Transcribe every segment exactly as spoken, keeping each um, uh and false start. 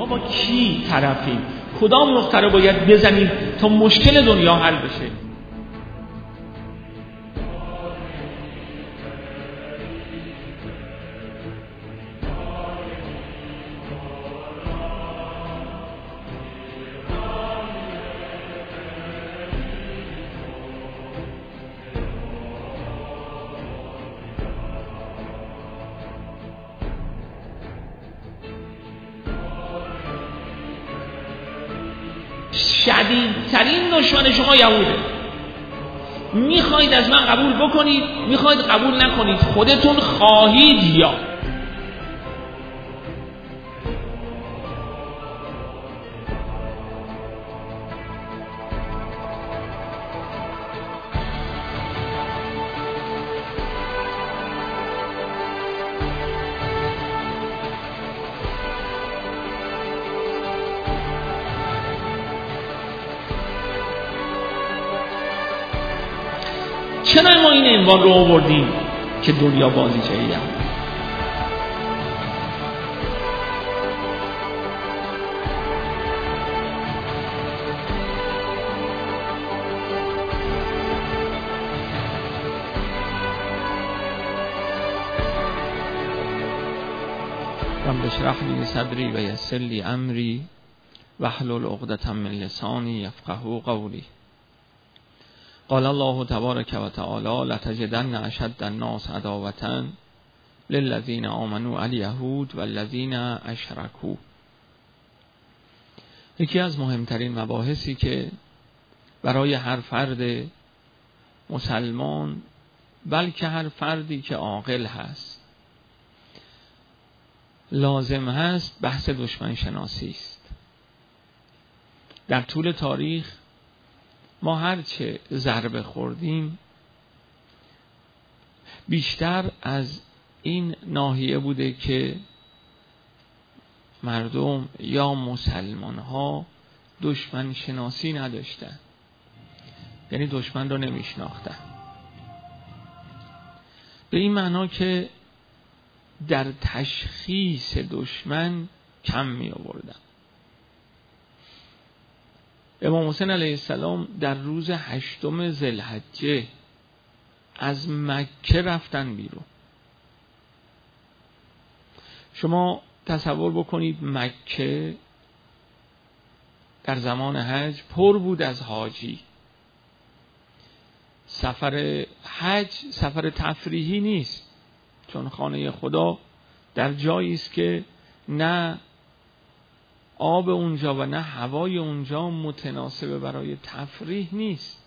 ما با کی طرفیم، کدام نقطه رو باید بزنیم تا مشکل دنیا حل بشه. شدیدترین دشمن شما یهوده. میخواید از من قبول بکنید، میخواید قبول نکنید، خودتون خواهید یا چرا ما این عنوان رو آوردیم که دنیا بازیچه‌ای هم رب اشرح لی صدری و یسر لی امری واحلل عقدة من لسانی یفقهوا قولی. قال الله تبارک و تعالی لتجدن اشد الناس عداوة للذین آمنوا الیهود والذین اشرکوا. یکی از مهمترین مباحثی که برای هر فرد مسلمان، بلکه هر فردی که عاقل هست، لازم هست بحث دشمن شناسی است. در طول تاریخ ما هرچه ضربه خوردیم بیشتر از این ناحیه بوده که مردم یا مسلمان ها دشمن شناسی نداشتن، یعنی دشمن رو نمیشناختن، به این معنا که در تشخیص دشمن کم می آوردن. امام حسین علیه السلام در روز هشتم ذوالحجه از مکه رفتن بیرون. شما تصور بکنید مکه در زمان حج پر بود از حاجی. سفر حج سفر تفریحی نیست، چون خانه خدا در جایی است که نه آب اونجا و نه هوای اونجا متناسب برای تفریح نیست.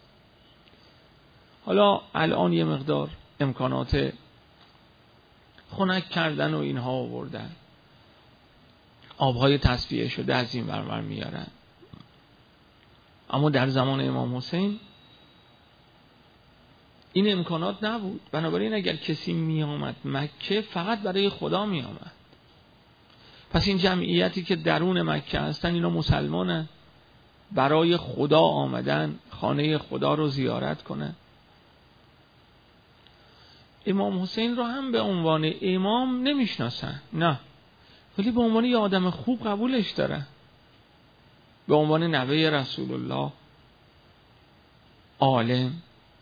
حالا الان یه مقدار امکانات خنک کردن و اینها آوردن، آبهای تصفیه شده از این ور میارن، اما در زمان امام حسین این امکانات نبود. بنابراین اگر کسی می آمد مکه فقط برای خدا می آمد. پس این جمعیتی که درون مکه هستن اینا مسلمانن، برای خدا آمدن خانه خدا رو زیارت کنن. امام حسین رو هم به عنوان امام نمیشناسن، نه، ولی به عنوان یه آدم خوب قبولش دارن، به عنوان نوه رسول الله، عالم.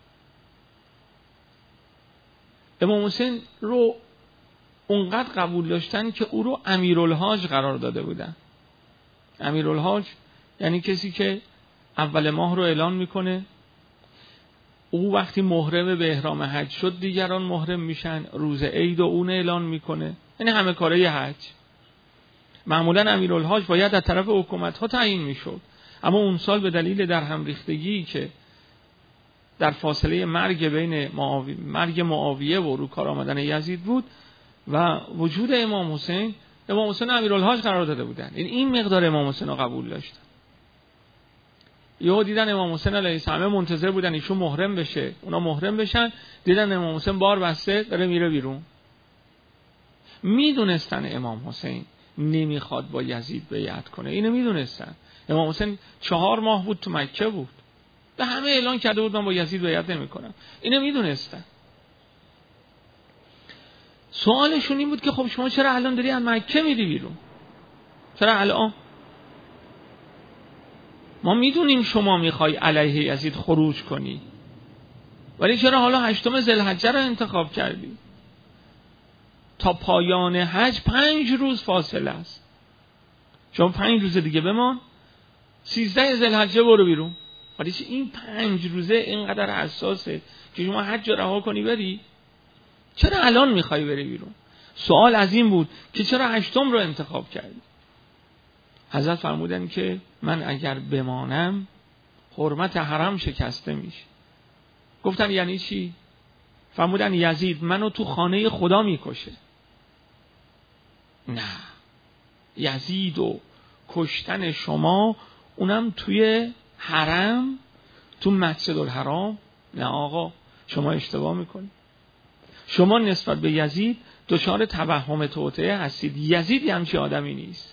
امام حسین رو اونقدر قبول داشتن که او رو امیرالحاج قرار داده بودن. امیرالحاج یعنی کسی که اول ماه رو اعلان میکنه، او وقتی محرم به احرام حج شد دیگران محرم میشن، روز عید و اون اعلان میکنه، یعنی همه کاره حج. معمولا امیرالحاج باید از طرف حکومت ها تعیین میشد، اما اون سال به دلیل در هم ریختگی که در فاصله مرگ بین معاویه مرگ معاویه و رو کار آمدن یزید بود و وجود امام حسین، امام حسین امیرالحاج قرار داده بودن. این این مقدار امام حسین رو قبول داشتن. یهو دیدن امام حسین علیه السلام منتظر بودن ایشون محرم بشه، اونا محرم بشن، دیدن امام حسین بار بسته داره میره بیرون. میدونستن امام حسین نمیخواد با یزید بیعت کنه، اینو میدونستن. امام حسین چهار ماه بود تو مکه بود، به همه اعلان کرده بود من با یزید بیعت نمیکنم، اینو میدونستن. سوالشون این بود که خب شما چرا الان داری از مکه میری بیرون؟ چرا الان؟ ما میدونیم شما میخوای علیه یزید خروج کنی، ولی چرا حالا هشتم ذوالحجه رو انتخاب کردی؟ تا پایان حج پنج روز فاصله است. شما پنج روز دیگه بمان، سیزده ذوالحجه برو بیرون. ولی چه این پنج روزه اینقدر حساسه که شما حج رها کنی بری؟ چرا الان میخوای بری بیرون؟ سوال از این بود که چرا هشتم رو انتخاب کردی؟ حضرت فرمودن که من اگر بمانم حرمت حرم شکسته میشه. گفتن یعنی چی؟ فرمودن یزید منو تو خانه خدا میکشه. نه، یزید و کشتن شما اونم توی حرم، تو مسجد الحرام؟ نه آقا، شما اشتباه میکنید. شما نسبت به یزید دچار توهم توطئه هستید. یزید همچین آدمی نیست.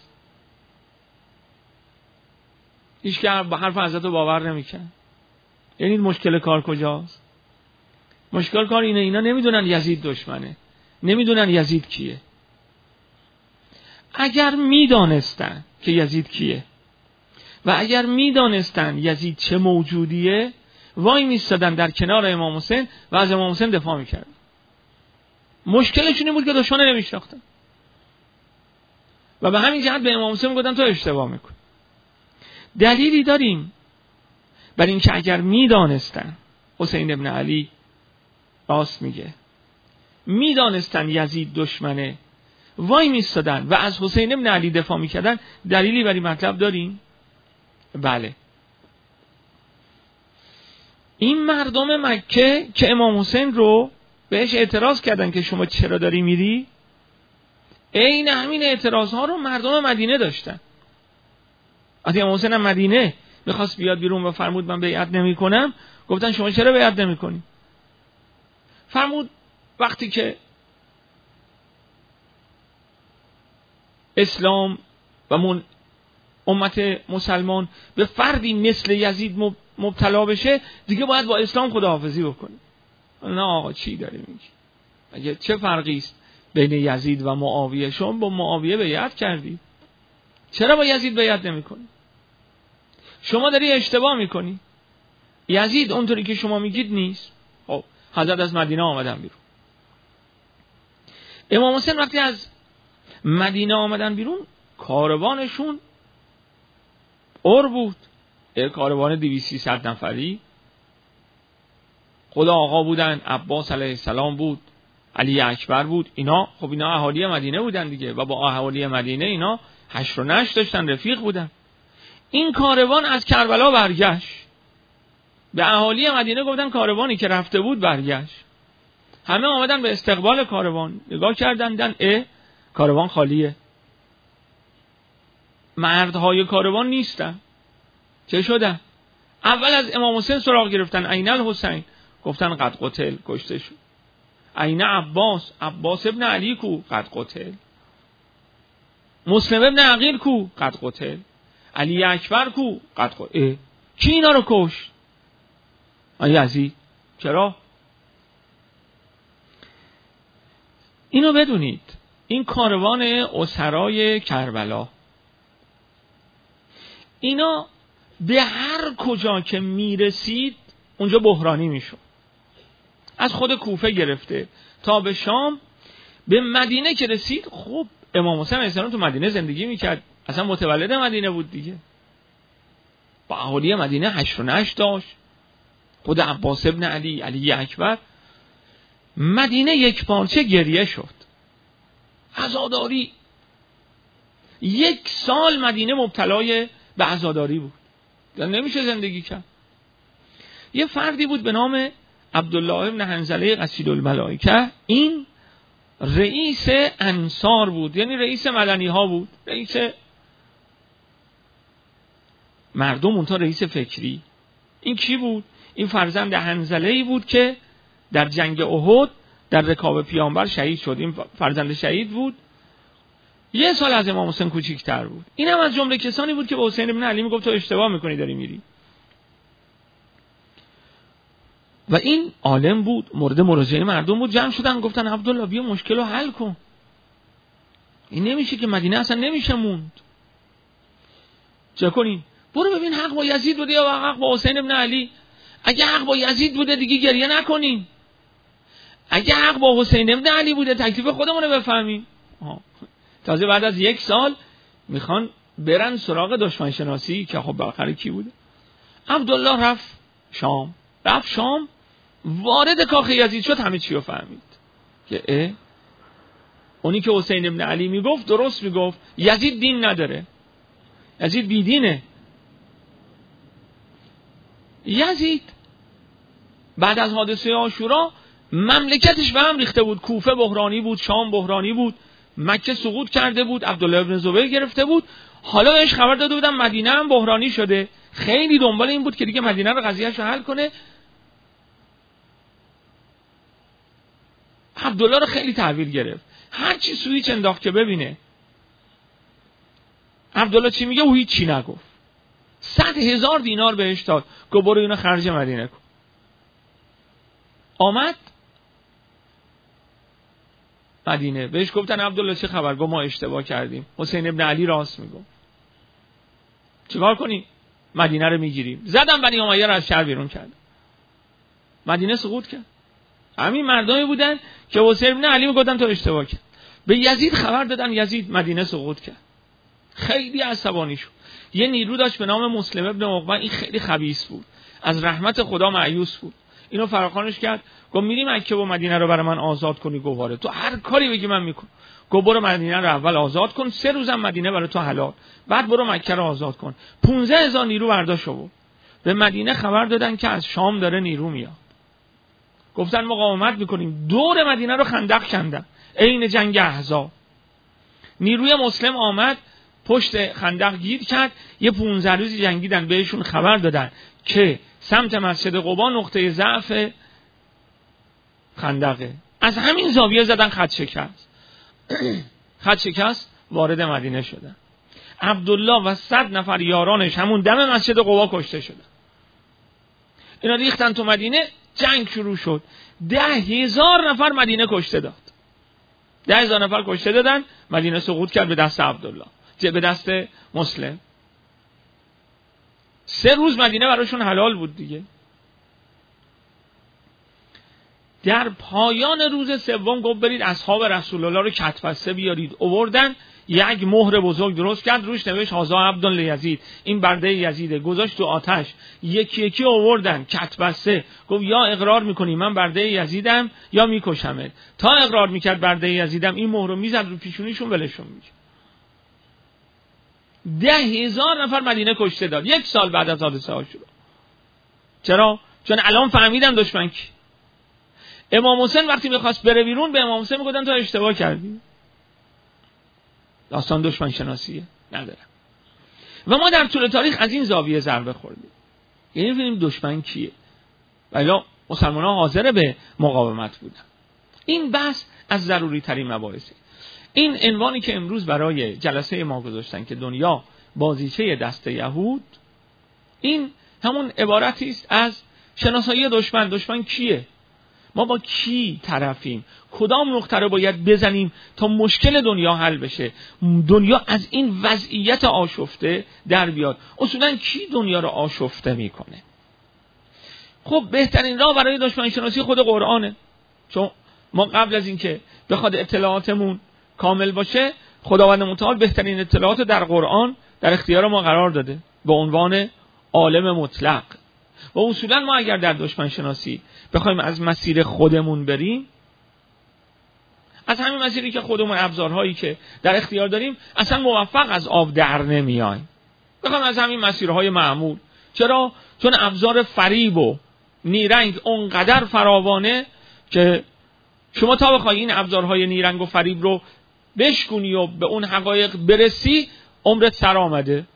هیچ که به حرف حضرت رو باور نمیکنه. یعنی مشکل کار کجاست؟ مشکل کار اینه اینا نمیدونن یزید دشمنه، نمیدونن یزید کیه. اگر میدانستن که یزید کیه و اگر میدانستن یزید چه موجودیه، وای میستادن در کنار امام حسین و از امام حسین دفاع میکردن. مشکلشون این بود که دشمن نمیشناختن و به همین جهت به امام حسین میگفتن تو اشتباه میکن. دلیلی داریم بر این که اگر میدانستن حسین ابن علی راست میگه، میدانستن یزید دشمنه، وای میستادن و از حسین ابن علی دفاع میکردن. دلیلی بر این مطلب داریم؟ بله. این مردم مکه که امام حسین رو بهش اعتراض کردن که شما چرا داری میری، عین همین اعتراض ها رو مردم مدینه داشتن. وقتی امام حسین هم مدینه میخواست بیاد بیرون و فرمود من بیعت نمی کنم، گفتن شما چرا بیعت نمی کنی؟ فرمود وقتی که اسلام و من امت مسلمان به فردی مثل یزید مبتلا بشه، دیگه باید با اسلام خداحافظی بکنی. نه آقا چی داری میگی؟ اگه چه فرقی است بین یزید و معاویه؟ شما با معاویه بیعت کردی، چرا با یزید بیعت نمی‌کنی؟ شما داری اشتباه میکنی. یزید اونطوری که شما میگید نیست. خب حضرت از مدینه آمدن بیرون. امام حسین وقتی از مدینه آمدن بیرون، کاروانشون اور بود. یک کاروان دویست سیصد نفری. خدا آقا بودن، عباس علیه السلام بود، علی اکبر بود. اینا خب اینا اهالی مدینه بودن دیگه و با اهالی مدینه اینا حشر و نشر داشتن، رفیق بودن. این کاروان از کربلا برگشت. به اهالی مدینه گفتن کاروانی که رفته بود برگشت. همه آمدن به استقبال کاروان، نگاه کردن دیدن اه کاروان خالیه. مردهای کاروان نیستن. چه شدن؟ اول از امام حسین سراغ گرفتن، عین الحسین، گفتن قد قتل، کشته شد. عین عباس، عباس ابن علی کو؟ قد قتل. مسلم ابن عقیل کو؟ قد قتل. علی اکبر کو؟ قد قتل. کی اینا رو کشت؟ یزید. چرا؟ اینو بدونید، این کاروان اسرای کربلا، اینا به هر کجا که میرسید اونجا بحرانی میشد. از خود کوفه گرفته تا به شام، به مدینه که رسید، خب امام حسین علیه السلام تو مدینه زندگی میکرد، اصلا متولد مدینه بود دیگه، با اهالی مدینه حشر و نشر داشت. خود عباس ابن علی، علی اکبر، مدینه یک پارچه گریه شد. عزاداری. یک سال مدینه مبتلای به عزاداری بود، نمیشه زندگی کرد. یه فردی بود به نام عبدالله ابن حنظله قصید الملائکه. این رئیس انصار بود، یعنی رئیس مدنی ها بود، رئیس مردم، اونتا رئیس فکری. این کی بود؟ این فرزند حنظله‌ای بود که در جنگ احد در رکاب پیامبر شهید شد. این فرزند شهید بود، یه سال از امام حسین کوچیک‌تر بود. اینم از جمله کسانی بود که به حسین ابن علی میگفت تو اشتباه میکنی داری میری. و این عالم بود، مورد مراجعه مردم بود. جمع شدن گفتن عبدالله بیا مشکل رو حل کن، این نمیشه که مدینه اصلا نمیشه موند، چه کنیم؟ برو ببین حق با یزید بوده یا حق با حسین ابن علی. اگه حق با یزید بوده دیگه گریه نکنیم، اگه حق با حسین ابن علی بوده تکلیف خودمون رو بفهمیم. تازه بعد از یک سال میخوان برن سراغ دشمن شناسی که خب بالاخره کی بوده. عبدالله رفت شام، رفت شام وارد کاخ یزید شد، همه چی رو فهمید که اه اونی که حسین ابن علی میگفت درست میگفت، یزید دین نداره، یزید بیدینه. یزید بعد از حادثه عاشورا مملکتش به هم ریخته بود، کوفه بحرانی بود، شام بحرانی بود، مکه سقوط کرده بود، عبدالله ابن زبیر گرفته بود، حالا بهش خبر داده بودن مدینه هم بحرانی شده. خیلی دنبال این بود که دیگه مدینه رو قضیهش رو حل کنه. عبدالله رو خیلی تحویل گرفت، هر چی سویچ انداخت که ببینه عبدالله چی میگه او هیچ چی نگفت. صد هزار دینار بهش داد که برو اینو خرج مدینه کن. آمد مدینه، بهش گفتن عبدالله چه خبر؟ گفت ما اشتباه کردیم، حسین ابن علی راست میگفت، چیکار کنیم؟ مدینه رو میگیریم. زدم بنی امیه رو از شهر بیرون کرد، مدینه سقوط کرد. همین مردمی بودن که حسین ابن علی میگفتن تو اشتباه کرد. به یزید خبر دادن، یزید مدینه سقوط کرد. خیلی عصبانی شد. یه نیرو داشت به نام مسلم ابن عقبه، این خیلی خبیث بود، از رحمت خدا مایوس بود. اینو فراخوانش کرد، گفت میری مکه و مدینه رو برای من آزاد کنی؟ گواره تو هر کاری بگی من میکنم. گفت برو مدینه رو اول آزاد کن، سه روزم مدینه برای تو حلال، بعد برو مکه رو آزاد کن. پانزده هزار نیرو برداشت بود. به مدینه خبر دادن که از شام داره نیرو میاد. گفتن مقاومت میکنیم، دور مدینه رو خندق کندن عین جنگ احزاب. نیروی مسلم آمد پشت خندق گیر کرد، یه پانزده روزی جنگیدن. بهشون خبر دادن که سمت مسجد قبا نقطه ضعف خندقه. از همین زاویه زدن خط شکست. خط شکست وارد مدینه شدن. عبدالله و صد نفر یارانش همون دم مسجد قبا کشته شدن. اینا ریختن تو مدینه، جنگ شروع شد. ده هزار نفر مدینه کشته داد. ده هزار نفر کشته دادن، مدینه سقوط کرد به دست عبدالله، به دست مسلم. سه روز مدینه براشون حلال بود دیگه. در پایان روز سوم گفت برید اصحاب رسول الله رو کتبسته بیارید. آوردن، یک مهر بزرگ درست کرد، روش نوشت هذا عبد لیزید، این برده یزیده. گذاشت تو آتش، یکی یکی آوردن کتبسته. گفت یا اقرار میکنی من برده یزیدم یا میکشمت. تا اقرار میکرد برده یزیدم، این مهر رو میزد رو پیشونیشون، ولشون میکرد. ده هزار نفر مدینه کشته داد یک سال بعد از حادثه عاشورا. چرا؟ چون الان فهمیدن دشمن کی. امام حسین وقتی میخواست بره بیرون، به امام حسین میگفتن تو اشتباه کردی. داستان دشمن شناسیه نداره. و ما در طول تاریخ از این زاویه ضربه خوردیم، یعنی ببینیم دشمن کیه، ولی مسلمان‌ها حاضر به مقاومت بودن. این بحث از ضروری ترین مباحثه. این عنوانی که امروز برای جلسه ما گذاشتن که دنیا بازیچه دست یهود، این همون عبارتی است از شناسایی دشمن. دشمن کیه؟ ما با کی طرفیم؟ کدام نقطه رو باید بزنیم تا مشکل دنیا حل بشه، دنیا از این وضعیت آشفته در بیاد؟ اصولا کی دنیا رو آشفته میکنه؟ خب بهترین راه برای دشمن شناسی خود قرآنه. چون ما قبل از اینکه بخواد اطلاعاتمون کامل باشه، خداوند متعال بهترین اطلاعات در قرآن در اختیار ما قرار داده به عنوان عالم مطلق. و اصولا ما اگر در دشمن شناسی بخوایم از مسیر خودمون بریم، از همین مسیری که خودمون، ابزارهایی که در اختیار داریم، اصلا موفق از آب در نمیایم. بخوایم از همین مسیرهای معمول. چرا؟ چون ابزار فریب و نیرنگ اونقدر فراوانه که شما تا بخوای این ابزارهای نیرنگ و فریب رو بشکنی و به اون حقایق برسی، عمرت سر آمده.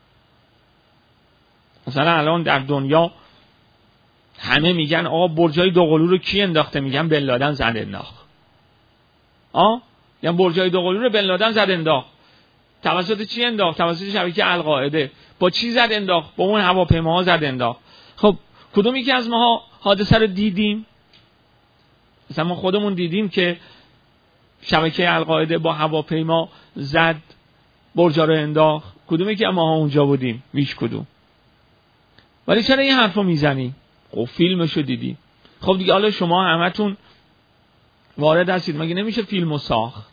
مثلا الان در دنیا همه میگن آقا برجای دوقلو رو کی انداخته؟ میگن بن لادن زد انداخت. آه میگن برجای دوقلو رو بن لادن زد انداخت. توسط چی انداخت؟ توسط شبکه القاعده. با چی زد انداخت؟ با اون هواپیماها زد انداخت. خب کدوم یکی از ماها حادثه رو دیدیم؟ مثلا ما خودمون دیدیم که شبکه القاعده با هواپیما زد، برجا رو انداخت؟ کدومی که ما اونجا بودیم؟ هیچ کدوم. ولی چرا این حرفو میزنی؟ خب فیلمشو دیدی. خب دیگه حالا شما همتون وارد هستید، مگه نمیشه فیلمو ساخت؟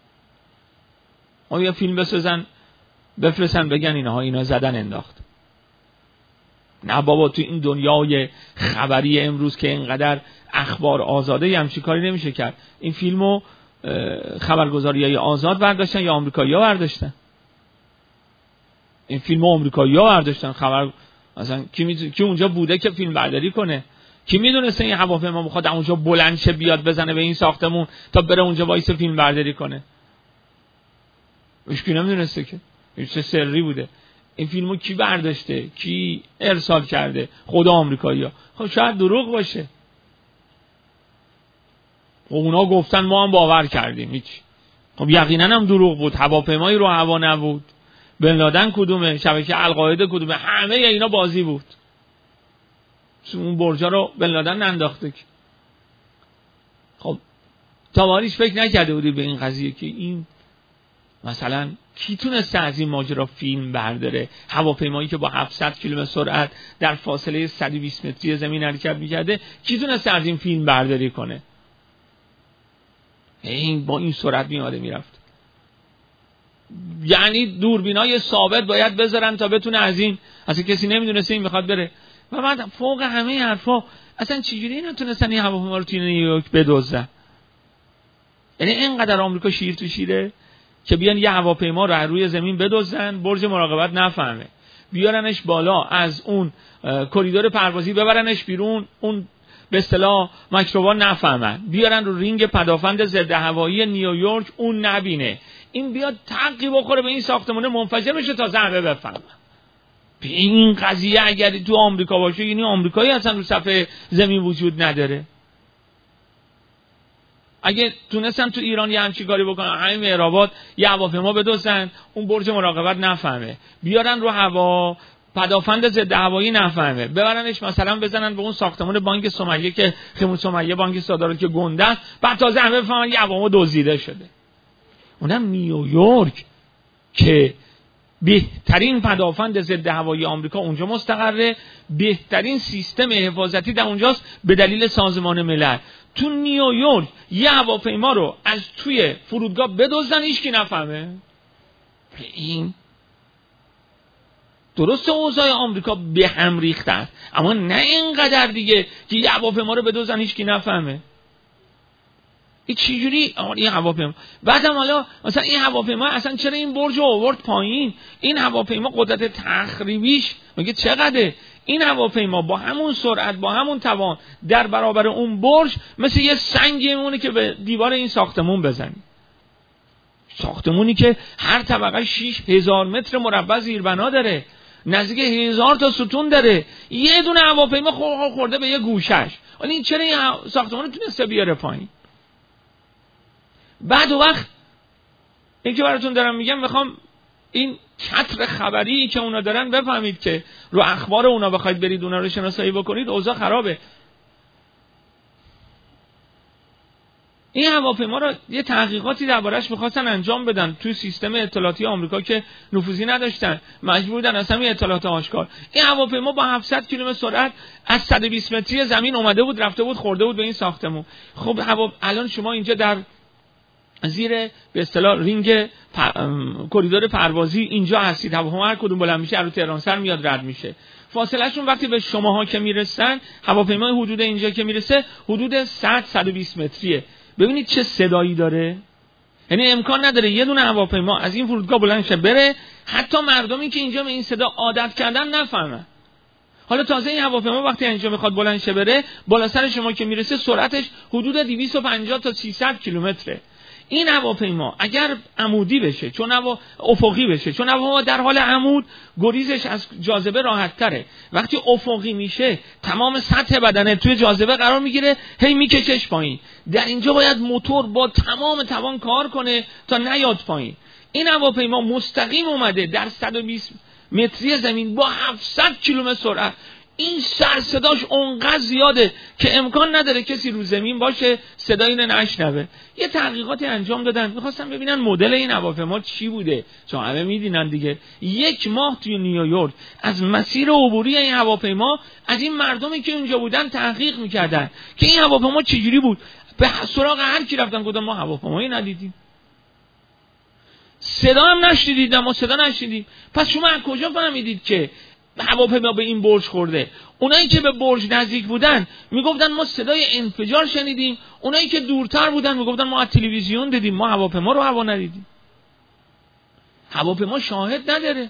ما یه فیلم بسازن بفرستن بگن اینها اینا زدن انداخت. نه بابا، تو این دنیای خبری امروز که اینقدر اخبار آزاده یه همچین کاری نمیشه کرد. این فیلمو خبرگزاریای آزاد برداشتن یا آمریکایی‌ها برداشتن؟ این فیلمو آمریکایی‌ها برداشتن. خبر مثلا کی می... کی اونجا بوده که فیلم برداری کنه؟ کی میدونسته این هواپیما بخواد اونجا بلند شه بیاد بزنه به این ساختمون تا بره اونجا وایس فیلم برداری کنه؟ هیچ کی نمیدونسته که. این چه سری بوده. این فیلمو کی برداشته؟ کی ارسال کرده؟ خود آمریکایی‌ها. خب شاید دروغ باشه. خب اونا گفتن ما هم باور کردیم. هیچ. خب یقینا هم دروغ بود. هواپیمایی رو هوا نبود. بن لادن کدومه؟ شبکه القاعده کدومه؟ همه اینا بازی بود. اون برجا رو بن لادن ننداخته که. خب تاواریش فکر نکرده بودی به این قضیه که این مثلا کی تونسته از این ماجرا فیلم برداره؟ هواپیمایی که با هفتصد کیلومتر سرعت در فاصله صد و بیست متری زمین حرکت می‌کرده، کی تونسته از این فیلم برداری کنه؟ این با این سرعت میاد میرفت. یعنی دوربینای ثابت باید بذارن تا بتونه از این، اصلا کسی نمیدونسته این میخواد بره. و بعد فوق همه حرفا اصلا چجوری نتونستن این هواپیما رو توی نیویورک بدزدن؟ یعنی اینقدر آمریکا شیر تو شیره که بیان یه هواپیما رو روی زمین بدزدن، برج مراقبت نفهمه، بیارنش بالا، از اون کریدور پروازی ببرنش بیرون، اون به اصطلاح مایکروبا نفهمن، بیارن رو رینگ پدافند ضد هوایی نیویورک، اون نبینه، این بیاد تقی بخوره به این ساختمونه منفجر بشه تا ضربه بفهمه. این قضیه اگر تو آمریکا باشه، یعنی آمریکایی اصلا رو صفحه زمین وجود نداره. اگه تونستن تو ایران یه همچین کاری بکنن، همین مهرآباد یه هواپیما بدوزن، اون برج مراقبت نفهمه، بیارن رو هوا پدافند ضد هوایی نفهمه، ببرنش مثلا بزنن به اون ساختمان بانک سمیه که خیمون سمیه بانک صادرات که گنده، بعد تازه همه بفهمن یه هواپیما دزدیده شده. اونم نیویورک که بهترین پدافند ضد هوایی آمریکا اونجا مستقره، بهترین سیستم حفاظتی در اونجاست به دلیل سازمان ملل. تو نیویورک یه هواپیما رو از توی فرودگاه بدزدن هیچ کی نفهمه. این درسته اوضاع آمریکا به هم ریخته است، اما نه اینقدر دیگه که یه هواپیما رو بدزدن هیچ کی نفهمه. این چجوری این هواپیما؟ بعدم حالا مثلا این هواپیما اصلا چرا این برج رو آورد پایین؟ این هواپیما قدرت تخریبیش مگه چقدره؟ این هواپیما با همون سرعت با همون توان در برابر اون برج مثل یه سنگی میمونه که به دیوار این ساختمون بزنی. ساختمونی که هر طبقه شش هزار متر مربع زیربنا داره، نزدیک هزار تا ستون داره، یه دونه هواپیما خورده به یه گوشش. ولی این چرا این ساختمون تونسته بیاره پایین؟ بعد وقت این که براتون دارم میگم، میخوام این چتر خبری که اونا دارن بفهمید که رو اخبار اونا بخواید برید اونا رو شناسایی بکنید، اوضاع خرابه. این هواپیما رو یه تحقیقاتی دربارش می‌خواستن انجام بدن توی سیستم اطلاعاتی آمریکا که نفوذی نداشتن، مجبور بودن اصلا این اطلاعات آشکار. این هواپیما با هفتصد کیلومتر سرعت از صد و بیست متری زمین اومده بود، رفته بود خورده بود به این ساختمون. خب هوا الان شما اینجا در زیر به اصطلاح رینگ پر... کریدور پروازی اینجا هستید، هواپیما هر کدوم بلند میشه رو تهران سر میاد رد میشه. فاصله شون وقتی به شماها که میرسن، هواپیمای حدود اینجا که میرسه حدود صد تا صد و بیست متریه. ببینید چه صدایی داره. یعنی امکان نداره یه دونه هواپیما از این فرودگاه بلند شه بره، حتی مردمی که اینجا به این صدا عادت کردن نفهمن. حالا تازه این هواپیما وقتی اینجا میخواد بلند شه بره، بالا سر شما که میرسه سرعتش حدود دویست و پنجاه تا سیصد کیلومتره. این هواپیما اگر عمودی بشه، چون هوا افقی بشه، چون هوا در حال عمود گریزش از جاذبه راحت تره، وقتی افقی میشه تمام سطح بدنه توی جاذبه قرار میگیره، هی میکشش پایین. در اینجا باید موتور با تمام توان کار کنه تا نیاد پایین. این هواپیما مستقیم اومده در صد و بیست متری زمین با هفتصد کیلومتر سرعت. این سر صداش اونقدر زیاده که امکان نداره کسی رو زمین باشه صدای اینو نشنوه. یه تحقیقاتی انجام دادن، میخواستن ببینن مدل این هواپیما چی بوده، چون همه میدینن دیگه. یک ماه توی نیویورک از مسیر عبوری این هواپیما از این مردمی که اونجا بودن تحقیق میکردن که این هواپیما چجوری بود. به سراغ هر کی رفتن گفتن ما هواپیمایی ندیدیم، صدا هم نشنیدید، ما صدا نشنیدیم. پس شما از کجا فهمیدید که هواپیما به این برج خورده؟ اونایی که به برج نزدیک بودن میگفتن ما صدای انفجار شنیدیم، اونایی که دورتر بودن میگفتن ما از تلویزیون دیدیم، ما هواپیما رو هوا ندیدیم. هواپیما شاهد نداره.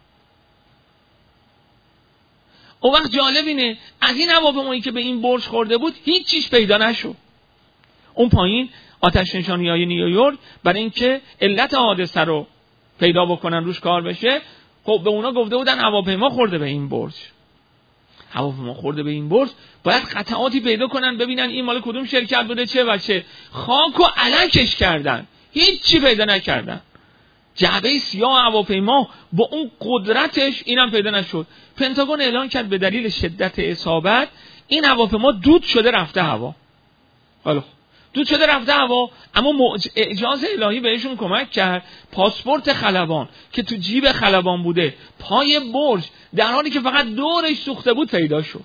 اون وقت جالب اینه از این هواپیمایی که به این برج خورده بود هیچ چیز پیدا نشد. اون پایین آتش نشانی‌های نیویورک برای اینکه علت حادثه رو پیدا بکنن روش کار بشه، خب به اونا گفته بودن هواپیما خورده به این برج. هواپیما خورده به این برج، باید قطعاتی پیدا کنن ببینن این مال کدوم شرکت بوده، چه و چه. خاک و علکش کردن، هیچ چی پیدا نکردن. جعبه سیاه هواپیما با اون قدرتش اینم پیدا نشد. پنتاگون اعلان کرد به دلیل شدت اصابت این هواپیما دود شده رفته هوا. حالا دود شده رفته هوا، اما اعجاز الهی بهشون کمک کرد. پاسپورت خلبان که تو جیب خلبان بوده پای برج در حالی که فقط دورش سوخته بود پیدا شد.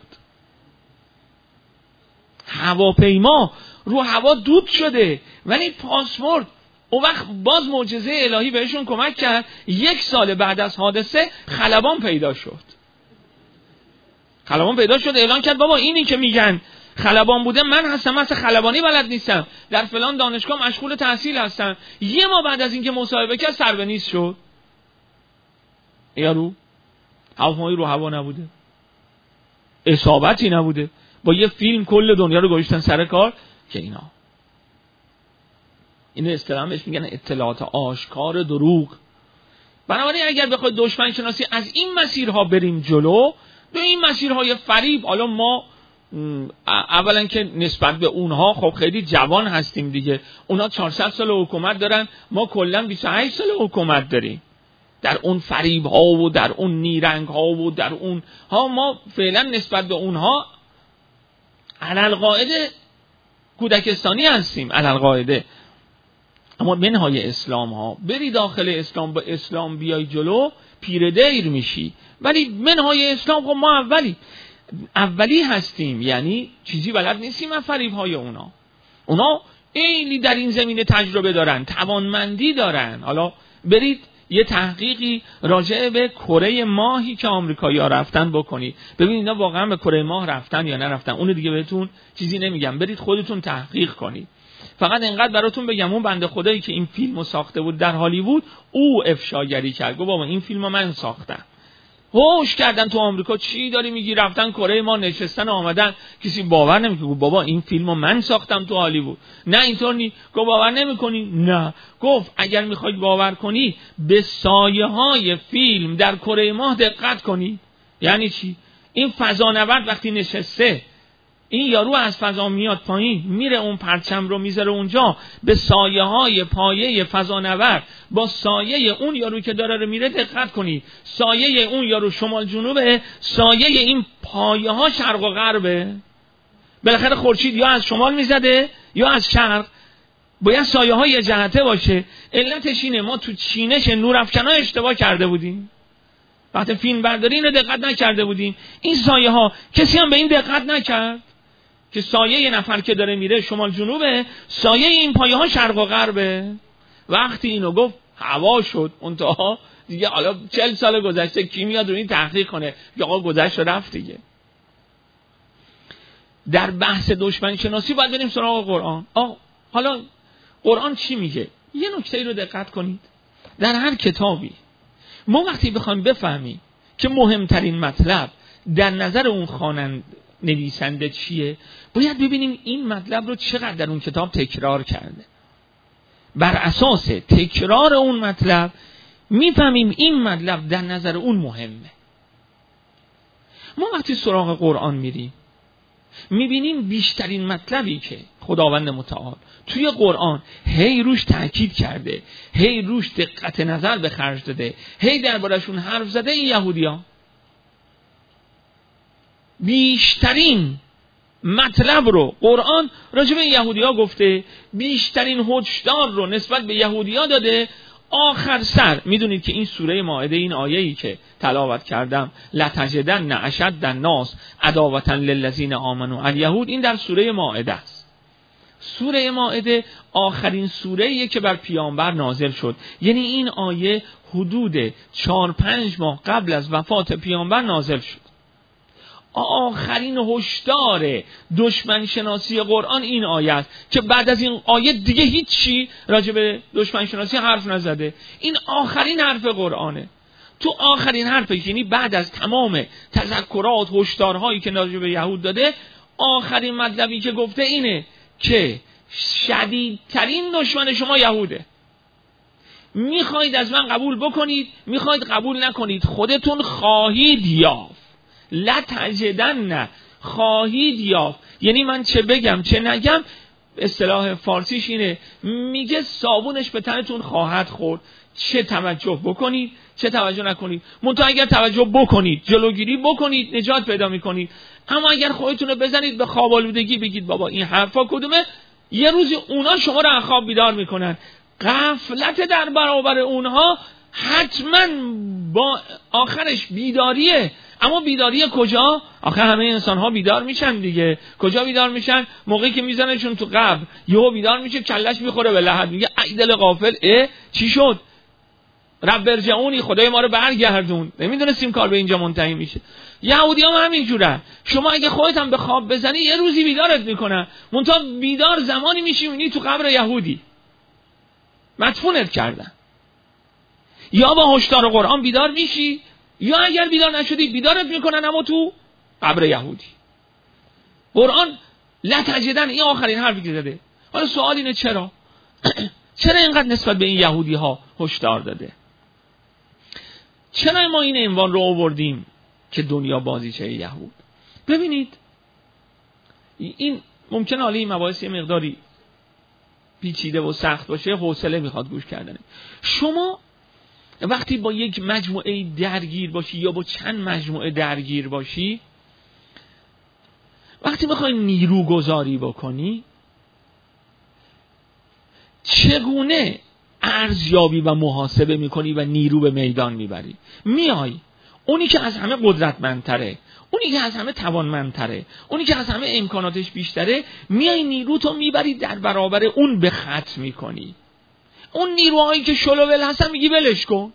هواپیما رو هوا دود شده ولی پاسپورت. اون وقت باز معجزه الهی بهشون کمک کرد. یک سال بعد از حادثه خلبان پیدا شد. خلبان پیدا شد، اعلان کرد بابا اینی که میگن خلبان بوده من هستم، من اصلا خلبانی بلد نیستم، در فلان دانشگاه مشغول تحصیل هستم. یه ماه بعد از اینکه مصاحبه کرد سر به نیست شد. یارو هواپیمایی رو هوا نبوده، اصابتی نبوده، با یه فیلم کل دنیا رو گذاشتن سر کار که اینا اینو اصطلاحاً بهش میگن اطلاعات آشکار دروغ. بنابراین اگر بخواد دشمن شناسی از این مسیرها بریم جلو، به این مسیرهای فریب، حالا ما اولا که نسبت به اونها خب خیلی جوان هستیم دیگه، اونها چهارصد سال حکومت دارن، ما کلا بیست و هشت سال حکومت داریم. در اون فریب ها و در اون نیرنگ ها و در اون ها ما فعلا نسبت به اونها علالقاعده کودکستانی هستیم، علالقاعده. اما منهای اسلام ها بری داخل اسلام، با اسلام بیای جلو پیر دیر میشی. ولی منهای اسلام خب ما اولی اولی هستیم، یعنی چیزی بلد نیستیم از فریب های اونا. اونا ایلی در این زمینه تجربه دارن، توانمندی دارن. حالا برید یه تحقیقی راجع به کره ماهی که آمریکایی‌ها رفتن بکنید، ببینید اینا واقعا به کره ماه رفتن یا نرفتن. اون دیگه بهتون چیزی نمیگم، برید خودتون تحقیق کنید. فقط اینقدر براتون بگم اون بنده خدایی که این فیلمو ساخته بود در هالیوود، او افشاگری کرد، گفت بابا این فیلمو من ساختم. هوش کردن تو آمریکا چی داری میگی، رفتن کره ما نشستن آمدن، کسی باور نمیکنه. گفت بابا این فیلمو من ساختم تو هالیوود. نه اینطور نی. گفت باور نمیکنی؟ نه. گفت اگر میخواید باور کنی به سایه های فیلم در کره ماه دقت کنید. یعنی چی؟ این فضانورد وقتی نشسته، این یارو از فضا میاد پایین، میره اون پرچم رو میذاره اونجا، به سایه های پایه فضانورد با سایه اون یارو که داره رو میره دقت کنید. سایه اون یارو شمال جنوبه، سایه این پایه ها شرق و غربه. بالاخره خورشید یا از شمال میزده یا از شرق، باید سایه های یه جهته باشه. علتش اینه ما تو چینش نورافکن‌ها اشتباه کرده بودیم، وقتی فیلم برداری اینو دقت نکرده بودیم. این سایه ها کسی هم به این دقت نکرد که سایه یه نفر که داره میره شمال جنوبه، سایه این پایه ها شرق و غربه. وقتی اینو گفت هوا شد اونتا دیگه. حالا چهل سال گذشته کی میاد رو این تحقیق کنه که آقا گذشت و رفت دیگه. در بحث دشمن شناسی باید بریم سراغ قرآن. آه حالا قرآن چی میگه؟ یه نکته رو دقت کنید. در هر کتابی ما وقتی بخوایم بفهمیم که مهمترین مطلب در نظر اون خواننده نویسنده چیه، باید ببینیم این مطلب رو چقدر در اون کتاب تکرار کرده. بر اساس تکرار اون مطلب میفهمیم این مطلب در نظر اون مهمه. ما وقتی سراغ قرآن میریم میبینیم بیشترین مطلبی که خداوند متعال توی قرآن هی روش تأکید کرده، هی روش دقت نظر به خرج داده، هی دربارشون حرف زده، این یهودیان. بیشترین مطلب رو قرآن راجع به یهودی‌ها گفته، بیشترین هشدار رو نسبت به یهودی‌ها داده. آخر سر میدونید که این سوره مائده، این آیه‌ای که تلاوت کردم، لتجدن اشد الناس عداوة للذین آمنوا الیهود، این در سوره مائده است. سوره مائده آخرین سوره‌ایه که بر پیامبر نازل شد، یعنی این آیه حدود چهار پنج ماه قبل از وفات پیامبر نازل شد. آخرین هشدار دشمن شناسی قرآن این آیه است که بعد از این آیه دیگه هیچی راجع به دشمن شناسی حرف نزده. این آخرین حرف قرآنه. تو آخرین حرفی، یعنی بعد از تمام تذکرات هشدارهایی که راجع به یهود داده، آخرین مطلبی که گفته اینه که شدیدترین دشمن شما یهوده. میخواید از من قبول بکنید، میخواید قبول نکنید، خودتون خواهید یافت. لتجدن، خواهید یافت. یعنی من چه بگم چه نگم، اصطلاح فارسیش اینه، میگه صابونش به تنتون خواهد خورد. چه توجه بکنید چه توجه نکنید. منتها اگر توجه بکنید، جلوگیری بکنید، نجات پیدا میکنید. اما اگر خودتون رو بزنید به خواب آلودگی، بگید بابا این حرفا کدومه، یه روزی اونا شما رو از خواب بیدار میکنن. غفلت در برابر اونها حتما با آخرش بیداریه. اما بیداری کجا؟ آخه همه انسان ها بیدار میشن دیگه. کجا بیدار میشن؟ موقعی که میزنشون تو قبر، یهو بیدار میشه، کلش میخوره به لحد، میگه ای دل غافل، اه چی شد؟ رب ارجعونی، خدای ما رو برگردون. نمیدونستیم کار به اینجا منتهی میشه. یهودی هم همین جوره. شما اگه خودت هم به خواب بزنی، یه روزی بیدارت میکنن. منتها بیدار زمانی میشی میبینی تو قبر یهودی مدفونت کردن. یا با هشدار قرآن بیدار میشی، یا اگر بیدار نشدی بیدارت میکنن اما تو قبر یهودی. قرآن لتجدن، این آخرین حرفی که زده. حالا سوال اینه چرا؟ چرا اینقدر نسبت به این یهودی ها هشدار داده؟ چرا ما این عنوان رو آوردیم که دنیا بازیچه یهود؟ ببینید این ممکنه حالا این مباحث یه مقداری پیچیده و سخت باشه، حوصله میخواد گوش کردن. شما وقتی با یک مجموعه درگیر باشی یا با چند مجموعه درگیر باشی، وقتی میخوای نیرو گذاری بکنی، چگونه ارزیابی و محاسبه میکنی و نیرو به میدان میبری؟ میای اونی که از همه قدرتمندتره، اونی که از همه توانمندتره، اونی که از همه امکاناتش بیشتره، میای نیرو تو میبری در برابر اون به خط میکنی. اون نیروهایی که شلوول هستن میگی ولش کن.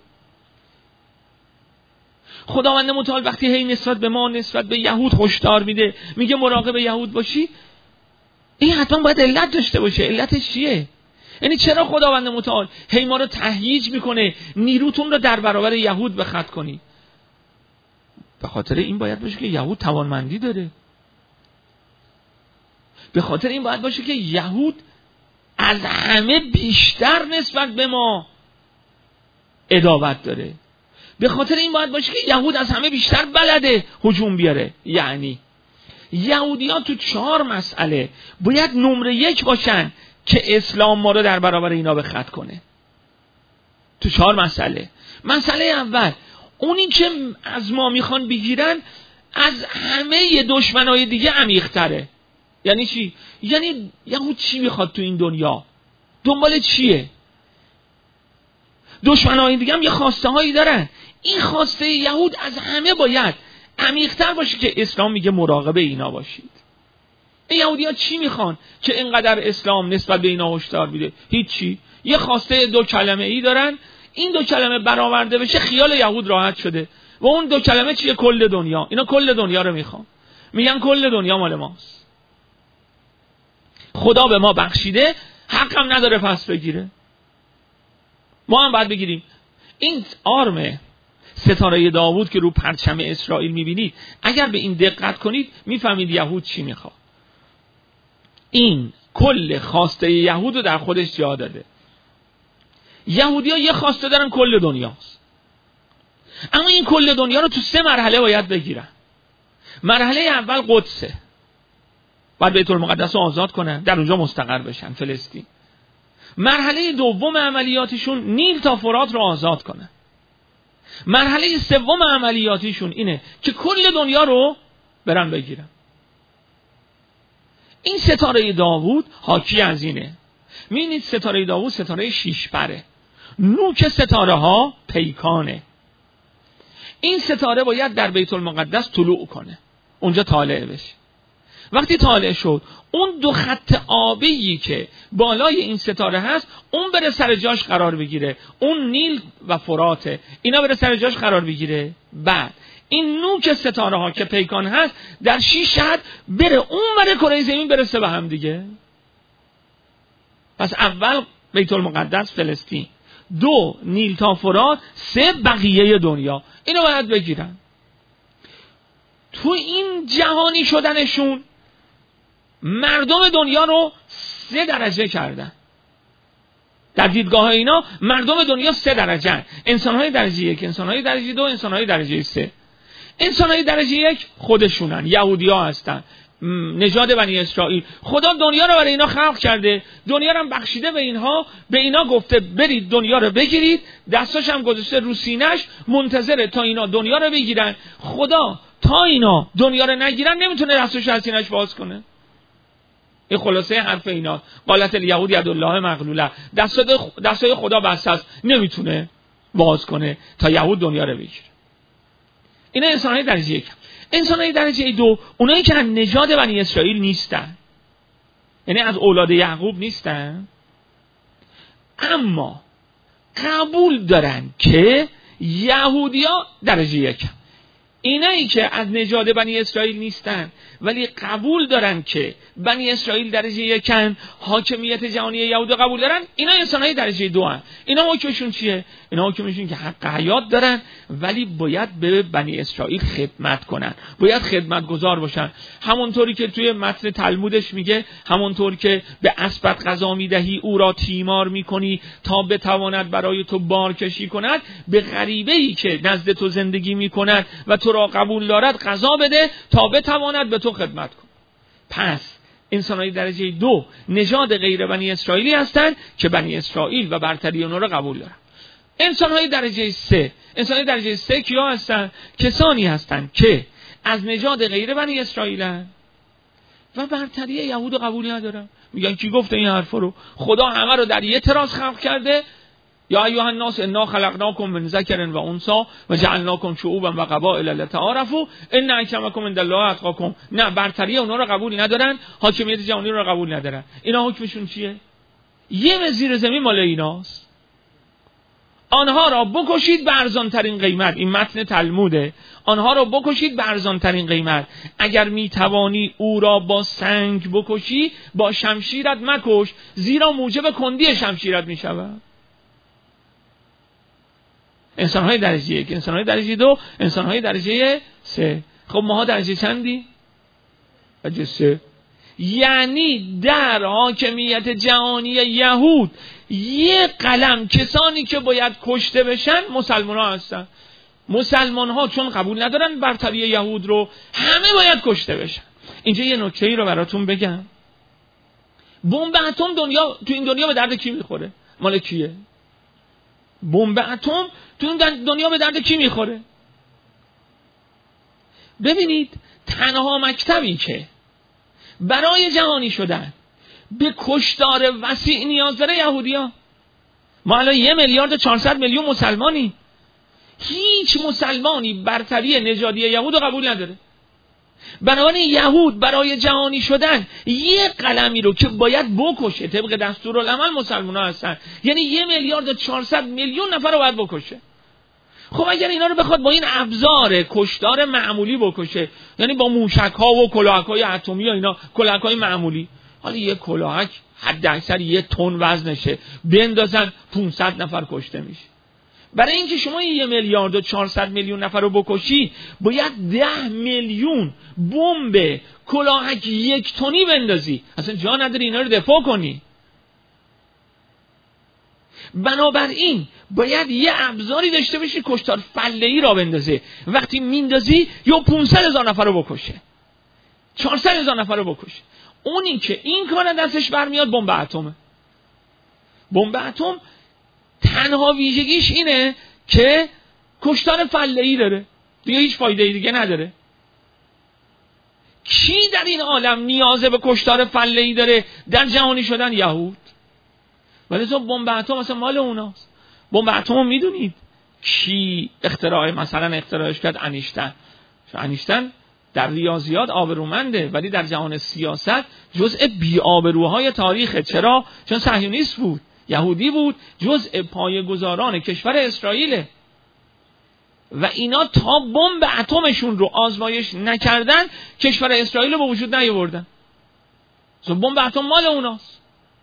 خداوند متعال وقتی هی نسبت به ما، نسبت به یهود هشدار میده، میگه مراقب یهود باشی، این حتما باید علت داشته باشه. علتش چیه؟ یعنی چرا خداوند متعال هی ما رو تهییج میکنه نیروتون رو در برابر یهود به خط کنی؟ به خاطر این باید باشه که یهود توانمندی داره. به خاطر این باید باشه که یهود از همه بیشتر نسبت به ما عداوت داره. به خاطر این باید باشه که یهود از همه بیشتر بلده هجوم بیاره. یعنی یهودی ها تو چهار مسئله باید نمره یک باشن که اسلام ما رو در برابر اینا به خط کنه. تو چهار مسئله. مسئله اول، اونی که از ما میخوان بگیرن از همه دشمنای دیگه عمیق‌تره. یعنی چی؟ یعنی یهود چی میخواد تو این دنیا؟ دنبال چیه؟ دشمنای دیگه هم یه خواسته هایی دارن. این خواسته یهود از همه باید عمیق‌تر باشه که اسلام میگه مراقب اینا باشید. این یهودی ها چی میخوان که اینقدر اسلام نسبت به اینا هشدار میده؟ هیچی. یه خواسته دو کلمه ای دارن، این دو کلمه برآورده بشه خیال یهود راحت شده. و اون دو کلمه چیه؟ کل دنیا. اینا کل دنیا رو میخوان. میگن کل دنیا مال ماست. خدا به ما بخشیده، حق هم نداره پس بگیره. ما هم باید بگیریم. این آرم ستاره داوود که رو پرچم اسرائیل میبینید، اگر به این دقت کنید میفهمید یهود چی میخواد. این کل خواسته یهود رو در خودش جا داده. یهودی ها یه خواسته دارن، کل دنیاست. اما این کل دنیا رو تو سه مرحله باید بگیرن. مرحله اول قدسه، باید بیت المقدس رو آزاد کنن، در اونجا مستقر بشن، فلسطین. مرحله دوم عملیاتشون نیل تا فرات رو آزاد کنن. مرحله سوم عملیاتیشون اینه که کل دنیا رو برن بگیرن. این ستاره داوود حاکی از اینه. می‌بینید ستاره داوود ستاره شیش پره، نوک ستاره ها پیکانه. این ستاره باید در بیت المقدس طلوع کنه، اونجا طالع بشه. وقتی طالع شد، اون دو خط آبی که بالای این ستاره هست اون بره سر جاش قرار بگیره، اون نیل و فراته، اینا بره سر جاش قرار بگیره. بعد این نوک ستاره ها که پیکان هست در شیش جهت بره اون بره کره زمین برسه به هم دیگه. پس اول بیت المقدس فلسطین، دو نیل تا فرات، سه بقیه دنیا. اینو باید بگیرن. تو این جهانی شدنشون مردم دنیا رو سه درجه کردن. در دیدگاه اینا مردم دنیا سه درجه، انسان‌های درجه یک، انسان‌های درجه دو، انسان‌های درجه سه. انسان‌های درجه یک خودشونن، یهودی‌ها هستن، نژاد بنی اسرائیل. خدا دنیا رو برای اینا خلق کرده، دنیا رو هم بخشیده به اینها، به اینا گفته برید دنیا رو بگیرید، دستاش هم گذاشته رو سینه‌اش، منتظره تا اینا دنیا رو بگیرن. خدا تا اینا دنیا رو نگیرن نمیتونه دستاش از سینه‌اش باز کنه. این خلاصه حرف اینا. قالت الیهود یدالله مغلوله، دستای دستای خدا بسته است، نمیتونه باز کنه تا یهود دنیا رو بگیره. اینا انسان‌های درجه یک. انسان‌های درجه دو اونایی که از نژاد بنی اسرائیل نیستن، یعنی از اولاد یعقوب نیستن، اما قبول دارن که یهودی‌ها درجه یک. اینایی که از نژاد بنی اسرائیل نیستن ولی قبول دارن که بنی اسرائیل درجه یکن، حاکمیت جهانی یهود قبول دارن، اینا انسان‌های درجه دو هستن. اینا حکمشون چیه؟ اینا حکمشون که حق حیات دارن ولی باید به بنی اسرائیل خدمت کنن، باید خدمتگزار باشن. همونطوری که توی متن تلمودش میگه، همونطور که به اسبت غذا میدهی او را تیمار میکنی تا بتواند برای تو بار کشی کند، به غریبه‌ای که نزد تو زندگی میکند و تو را قبول دارد غذا بده تا بتواند به تو خدمت کن. پس انسان‌های درجه دو نژاد غیر بنی اسرائیلی هستند که بنی اسرائیل و برتری اونها را قبول دارن. انسان‌های درجه سه، انسان‌های درجه سه کیا هستند؟ کسانی هستند که از نژاد غیر بنی اسرائیلن و برتری یهود رو قبول ندارن. میگن کی گفته این حرفا رو؟ خدا همه رو در یه تراس خلق کرده. یا ایها الناس انا خلقناکم من ذکر و انثی و جعلناکم شعوبا و قبائل لتعارفوا ان اکرمکم عند الله اتقاکم. نه، برتری اونا رو قبول ندارن، حاکمیت جهانی رو قبول ندارن. اینا حکمشون چیه؟ یه وزیر زمین مال ایناست. آنها را بکشید به ارزان ترین قیمت. این متن تلموده. آنها را بکشید به ارزان ترین قیمت. اگر می توانی او را با سنگ بکشی، با شمشیرت مکش، زیرا موجب کندی شمشیرت می شود. انسان‌های درجه یک، انسان‌های درجه دو، انسان‌های درجه سه. خب ماها درجه چندی؟ درجه سه. یعنی در حاکمیت جهانی یهود یک قلم کسانی که باید کشته بشن مسلمان ها هستن. مسلمان ها چون قبول ندارن برتری یهود رو، همه باید کشته بشن. اینجا یه نکته ای رو براتون بگم. بمب اتم دنیا تو این دنیا به درد کی میخوره؟ مال کیه؟ بمب اتم تو این دنیا به درد کی میخوره؟ ببینید، تنها مکتبی که برای جهانی شدن به کشتار وسیع نیاز داره یهودی‌ها. ما الان یه میلیارد و چهارصد میلیون مسلمانی، هیچ مسلمانی برتری نژادی یهود رو قبول نداره. بنابراین یهود برای جهانی شدن یه قلمی رو که باید بکشه، طبق دستورالعمل مسلمان ها هستن، یعنی یه میلیارد و چهارصد میلیون نفر رو باید بکشه. خب اگر اینا رو بخواد با این ابزار کشتار معمولی بکشه، یعنی با موشک ها و کلاهک های اتمی و اینا، کلاهک های معمولی، حالا یه کلاهک حد اکثر یه تن وزنشه، بندازن پانصد نفر کشته میشه. برای اینکه شما یه میلیارد و چهارصد میلیون نفر رو بکشی، باید ده میلیون بمب کلاهک یک تنی بندازی، اصلا جا نداری اینا رو دفاع کنی. بنابراین باید یه ابزاری داشته باشی کشتار فله‌ای را بندازه. وقتی میندازی یا پانصد هزار نفر رو بکشه، چهارصد هزار نفر رو بکشه. اونی که این کار دستش برمیاد بمب اتمه. بمب اتم تنها ویژگیش اینه که کشتار فله‌ای داره، دیگه هیچ فایده دیگه نداره. کی در این عالم نیاز به کشتار فله‌ای داره در جهانی شدن؟ یهود. ولی تو بمب اتم مثلا مال اوناست. بمب اتم رو میدونید کی اختراع مثلا اختراعش کرد؟ انیشتن. انیشتن در ریاضیات آبرومنده ولی در جهان سیاست جزء بی آبروهای تاریخه. چرا؟ چون صهیونیست بود، یهودی بود، جزء پایه‌گذاران کشور اسرائیله و اینا تا بمب اتمشون رو آزمایش نکردن کشور اسرائیل رو به وجود نیاوردن. بمب اتم مال اوناست.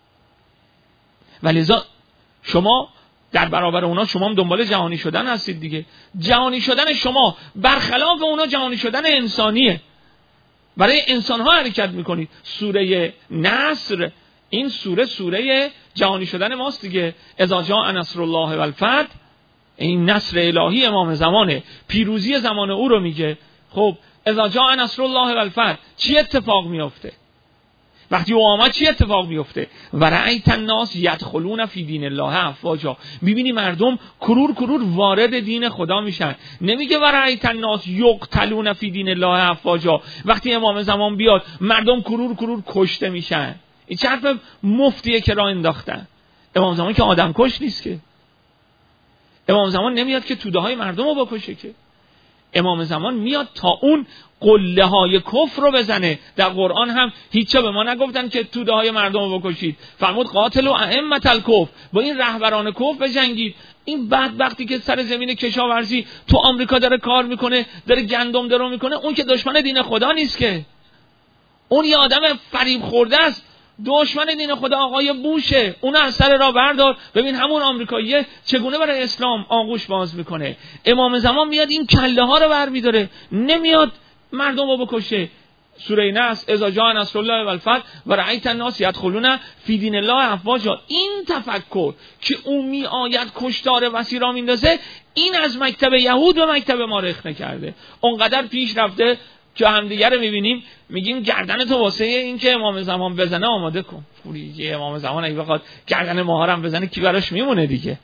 ولذا شما در برابر اونا شما هم دنبال جهانی شدن هستید دیگه. جهانی شدن شما برخلاف اونا جهانی شدن انسانیه. برای انسان ها حرکت میکنید. سوره نصر، این سوره سوره جهانی شدن ماست دیگه. اذا جاء نصر الله و الفتح، این نصر الهی امام زمانه، پیروزی زمان او رو میگه. خب اذا جاء نصر الله و الفتح چی اتفاق میفته؟ وقتی او آمد چی اتفاق میفته؟ و رأیت الناس یدخلون فی دین الله افواجا، میبینی مردم کرور کرور وارد دین خدا میشن. نمیگه و رأیت الناس یقتلون فی دین الله افواجا، وقتی امام زمان بیاد مردم کرور کرور کشته میشن. این چه حرف مفتیه که راه انداختن. امام زمان که آدم کش نیست که. امام زمان نمیاد که توده های مردم رو بکشه که. امام زمان میاد تا اون قله های کفر رو بزنه. در قرآن هم هیچ به ما نگفتن که توده های مردم رو بکشید. فرمود قاتل و ائمة الکفر، با این رهبران کفر بجنگید. این بدبختی که سر زمین کشاورزی تو آمریکا داره کار میکنه، داره گندم درو میکنه، اون که دشمن دین خدا نیست که. اون یه آدم فریب خورده است. دشمن دین خدا آقای بوشه. اون از سر راه بردار. ببین همون آمریکاییه چگونه برای اسلام آغوش باز میکنه. امام زمان میاد این کله ها رو برمیداره، نمیاد مردم رو بکشه. سوره نصر اذا جاء نصر الله و الفتح و رأیت الناس یدخلون فی دین الله افواجا، این تفکر که اون می آید کشتار وسیع را میندازه، این از مکتب یهود به مکتب ما رخ نکرده. اونقدر پیش رفته که همدیگه رو میبینیم میگیم گردن تو واسه این که امام زمان بزنه آماده کن. پوری امام زمان اگه بخواد گردن ماها رو بزنه کی براش میمونه دیگه؟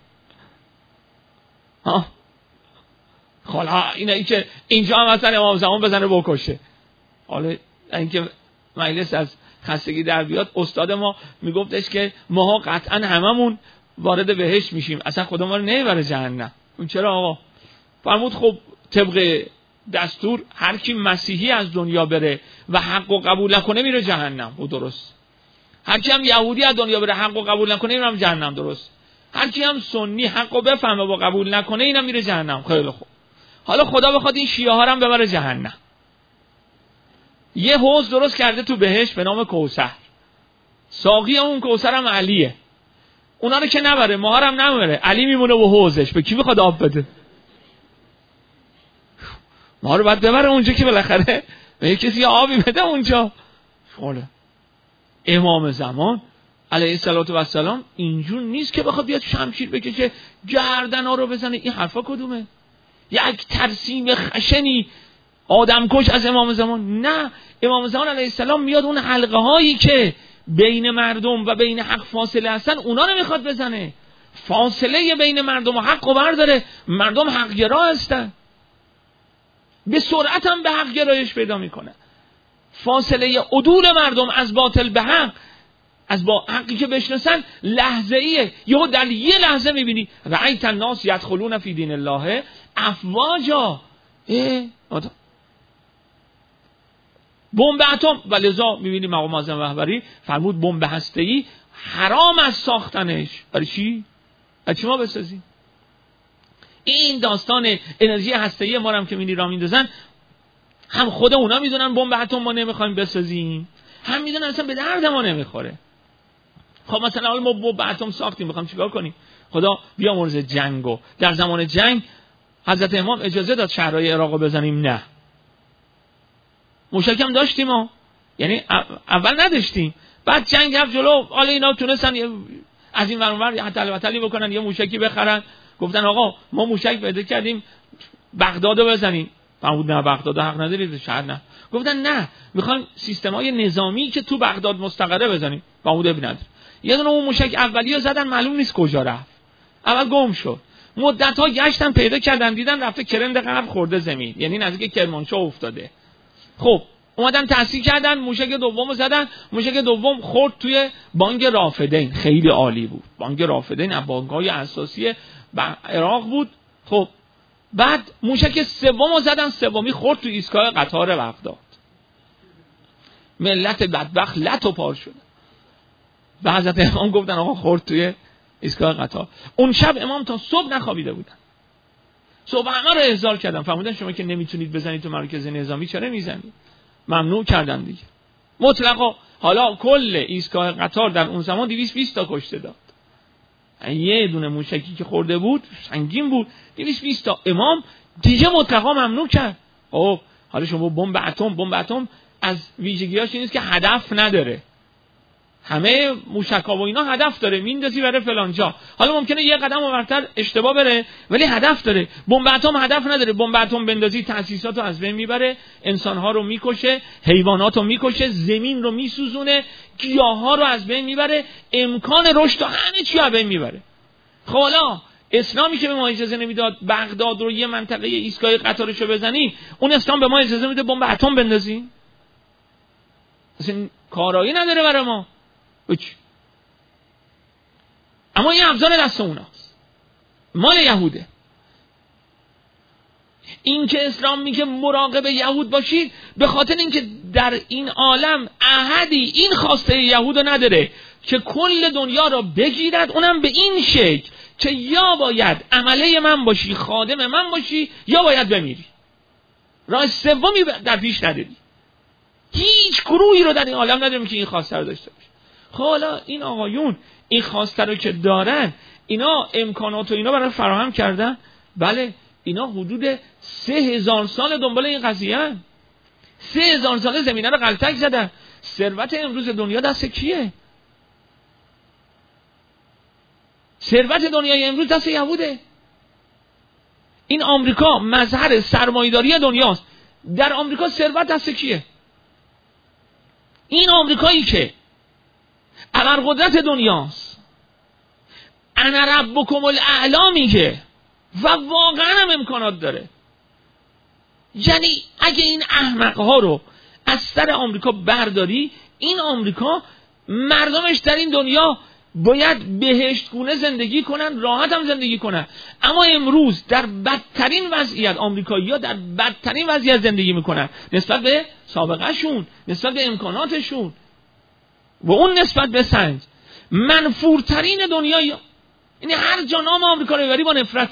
ها حالا اینا که اینجا هم مثلا امام زمان بزنه بکشه. حالا اینکه مجلس از خستگی در بیاد، استاد ما میگفتش که ماها قطعا هممون وارد بهشت میشیم، اصلا خدا ما رو نمیبره جهنم. اون چرا آقا؟ فرمود خب طبق دستور هر کی مسیحی از دنیا بره و حق و قبول نکنه میره جهنم. او درست. هر کی هم یهودی از دنیا بره حق و قبول نکنه میره جهنم. درست. هر کی هم سنی حق و بفهمه و قبول نکنه اینم میره جهنم. خیلی خوب. حالا خدا بخواد این شیعه ها هم ببره جهنم. یه حوض درست کرده تو بهشت به نام کوثر. ساقی اون کوثر هم علیه. اونا رو که نبره، ما هم نمیره. علی میمونه و حوضش. به کی بخواد آب بده؟ ما رو باید ببره اونجا که بالاخره به کسی آبی بده اونجا. حالا امام زمان علیه السلام اینجور نیست که بخواد بیاد شمشیر بکشه گردن ها رو بزنه. این حرفا کدومه؟ یک ترسیم خشنی آدمکش از امام زمان. نه، امام زمان علیه السلام میاد اون حلقه هایی که بین مردم و بین حق فاصله هستن اونا رو میخواد بزنه. فاصله بین مردم و حق رو برداره. مردم حق گرا هستن، به سرعت هم به حق گرایش پیدا میکنه. فاصله عدول مردم از باطل به حق، از با حقی که بشناسن لحظه ایه. یهو در یه لحظه میبینی رأیت الناس یدخلون فی دین الله افواجا. بمب اتم. ولذا میبینی مقام معظم رهبری فرمود بمب هسته‌ای حرام از ساختنش. برای چی؟ برای چی ما بسازیم؟ این داستان انرژی هسته‌ای ما هم که می‌بینی را میندازن، هم خود اونا میدونن بمب اتم ما نمیخوایم بسازیم، هم میدونن اصلا به درد ما نمیخوره. خب مثلا ما بمب اتم ساختیم، میخوام چیکار کنیم؟ خدا بیامرز جنگو. در زمان جنگ حضرت امام اجازه داد شهرهای عراقو بزنیم؟ نه. موشک هم داشتیم ها، یعنی اول نداشتیم، بعد جنگ رفت جلو، حالا اینا تونستن از این ور اون ور حتی البتلی بکنن، یه موشکی بخرن. گفتن آقا ما موشک پیدا کردیم بغدادو بزنیم. فرمود نه، بغداد حق ندارید، شهر نه. گفتن نه، میخوایم سیستمای نظامی که تو بغداد مستقره بزنیم. فرمود ابن نداره. یه دونه اون موشک اولیو زدن، معلوم نیست کجا رفت، اول گم شد. مدت ها گشتن پیدا کردن، دیدن رفته کرند غرب خورده زمین، یعنی نزدیک کرمانشاه افتاده. خب اومدن تأسیس کردن، موشک دومو زدن، موشک دوم خورد توی بانک رافدین، خیلی عالی بود. بانک رافدین از بانک‌های اساسی عراق بود. خب بعد موشک سومو زدن، سومی خورد توی ایستگاه قطار بغداد. ملت بدبخت لت و پار شد. به حضرت امام گفتن آقا خورد توی ایستگاه قطار. اون شب امام تا صبح نخوابیده بودن. صبح همه رو احضار کردن، فرمودن شما که نمیتونید بزنید تو مرکز نظامی چرا میزنید؟ ممنوع کردن دیگه. مطلقا. حالا کل ایستگاه قطار در اون زمان دویست و بیست تا کشته داد. یه دونه موشکی که خورده بود سنگین بود، دویست و بیست تا. امام دیگه مطلقا ممنوع کرد. خب حالا شما بمب اتم، بمب اتم از ویژگیاش این است که هدف نداره. همه موشک‌ها و اینا هدف داره، میندازی بره فلان جا. حالا ممکنه یه قدم اونورتر اشتباه بره ولی هدف داره. بمب اتم هدف نداره. بمب اتم بندازی تأسیساتو از بین میبره، انسان‌ها رو میکشه، حیواناتو میکشه، زمین رو میسوزونه، گیاها رو از بین میبره، امکان رشد و همه چی از بین میبره. خب حالا اسلامی که به ما اجازه نمیداد بغداد رو یه منطقه ایستگاه قطارشو بزنیم، اون اسلام به ما اجازه میده بمب اتم بندازیم؟ اصلا کارایی نداره برای ما. اوچ. اما این ابزار دست اوناست، مال یهوده. این که اسلام میگه مراقب یهود باشید به خاطر اینکه در این عالم احدی این خواسته یهود رو نداره که کل دنیا رو بگیرد، اونم به این شکل که یا باید عمله من باشی، خادم من باشی، یا باید بمیری. راه سومی در پیش نداری. هیچ گروهی رو در این عالم نداریم که این خواسته رو داشته باشه. خب حالا این آقایون این خواسته رو که دارن، اینا امکانات و اینا برای فراهم کردن. بله اینا حدود سه هزار سال دنبال این قضیه هن. سه هزار سال زمینه رو غلطک زدن. ثروت امروز دنیا دست کیه؟ ثروت دنیای امروز دست یهوده. این آمریکا مظهر سرمایه‌داری دنیاست. در آمریکا ثروت دست کیه؟ این آمریکایی که ابرقدرت دنیاست، انا ربکم الاعلی میگه و واقعا هم امکانات داره. یعنی اگه این احمقها رو از سر آمریکا برداری، این آمریکا مردمش در این دنیا باید بهشت گونه زندگی کنن، راحت هم زندگی کنن. اما امروز در بدترین وضعیت آمریکایی‌ها در بدترین وضعیت زندگی میکنن نسبت به سابقه شون، نسبت به امکاناتشون و اون نسبت به سنج. منفورترین دنیایی، یعنی هر جا نام آمریکا رو ببری با نفرت.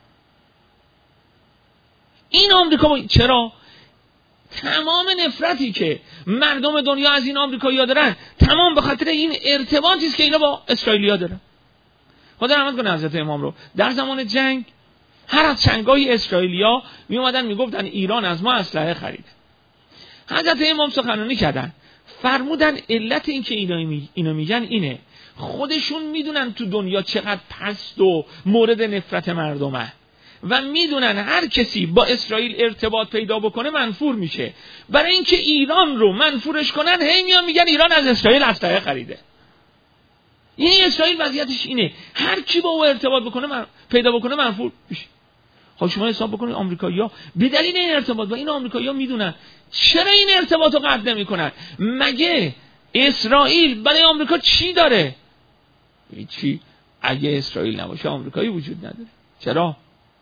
این آمریکا با... چرا؟ تمام نفرتی که مردم دنیا از این آمریکایی‌ها دارن تمام به خاطر این ارتباطی است که اینا با اسرائیلی‌ها دارن. خدا رحمت کنه حضرت امام رو. در زمان جنگ هر از چنگای اسرائیلی‌ها می اومدن میگفتن ایران از ما اسلحه خریده. حضرت امام سخنرانی کردن، فرمودن علت این که اینا می... اینو میگن اینه، خودشون میدونن تو دنیا چقدر پست و مورد نفرت مردمه و میدونن هر کسی با اسرائیل ارتباط پیدا بکنه منفور میشه. برای اینکه ایران رو منفورش کنن هی میان میگن ایران از اسرائیل اسلحه خریده. یعنی اسرائیل وضعیتش اینه، هر کی با او ارتباط بکنه من... پیدا بکنه منفور میشه. خب شما حساب بکنید آمریکایی‌ها به دلیل این ارتباط و این آمریکایی‌ها میدونن چرا این ارتباطو قطع نمی‌کنن. مگه اسرائیل برای آمریکا چی داره؟ چی؟ اگه اسرائیل نباشه آمریکایی وجود نداره. چرا؟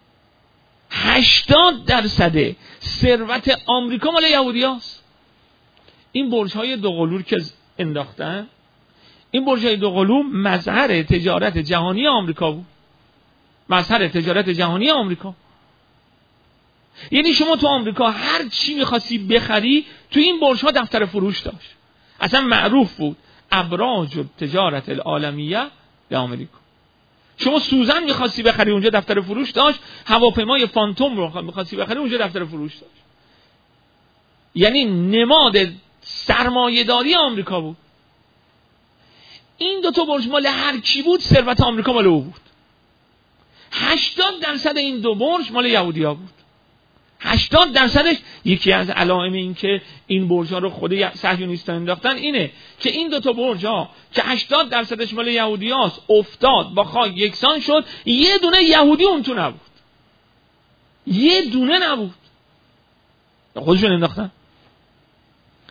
هشتاد درصد ثروت آمریکا مال یهودیاست. این برج‌های دوقلو که انداختن، این برج‌های دوقلو مظهر تجارت جهانی آمریکا بود. مظهر تجارت جهانی آمریکا. یعنی شما تو آمریکا هر چی می‌خواستی بخری تو این برج‌ها دفتر فروش داشت. اصلا معروف بود ابراج التجارت العالمیه به آمریکا. شما سوزن می‌خواستی بخری اونجا دفتر فروش داشت، هواپیمای فانتوم رو می‌خواستی بخری اونجا دفتر فروش داشت. یعنی نماد سرمایه‌داری آمریکا بود. این دو تا برج مال هر کی بود، ثروت آمریکا مال او بود. هشتاد درصد این دو برج مال یهودی‌ها بود. هشتاد درصدش. یکی از علائم این که این برج‌ها رو خود صهیونیست‌ها انداختن اینه که این دو تا برج‌ها که هشتاد درصدش مال یهودیاست افتاد با خاک یکسان شد، یه دونه یهودی اون تو نبود. یه دونه نبود. خودشون انداختن.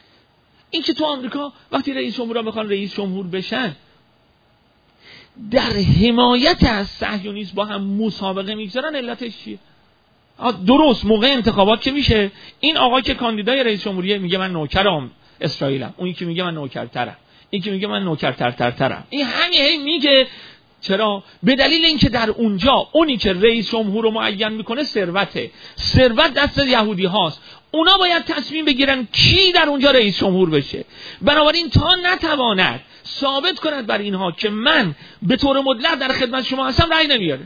این که تو آمریکا وقتی رئیس جمهورا بخوان رئیس جمهور بشن در حمایت از صهیونیسم با هم مسابقه میگذارن، علتش چیه؟ درست موقع انتخابات که میشه این آقا که کاندیدای رئیس جمهوریه میگه من نوکرم اسرائیلم، اون که میگه من نوکرترم، این که میگه من نوکرترترترم، این همین هی میگه. چرا؟ به دلیل اینکه در اونجا اونی که رئیس جمهور رو معین میکنه ثروته، ثروت دست یهودی هاست، اونا باید تصمیم بگیرن کی در اونجا رئیس جمهور بشه. بنابراین تا نتواند ثابت کند بر اینها که من به طور مطلق در خدمت شما هستم، رأی نمیاره.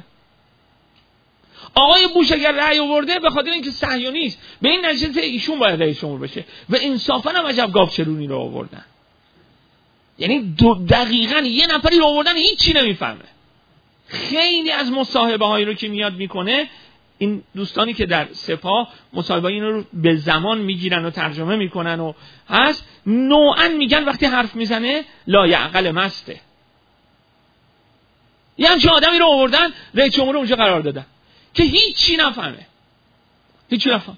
آقای بوش اگر رأی آورده به خاطر اینکه صهیونیست به این نتیجه ایشون باید رئیس جمهور بشه و انصافا هم عجب گاوچرونی رو آوردن. یعنی دقیقاً یه نفری رو آوردن هیچی نمیفهمه. خیلی از مصاحبه هایی رو که میاد میکنه، این دوستانی که در سپاه مصاحبه اینو رو به زمان میگیرن و ترجمه میکنن و هست، نوعاً میگن وقتی حرف میزنه لا یعقل مسته. یه همچه آدمی رو آوردن رئیس جمهور اونجا قرار دادن که هیچی نفهمه، هیچی نفهم.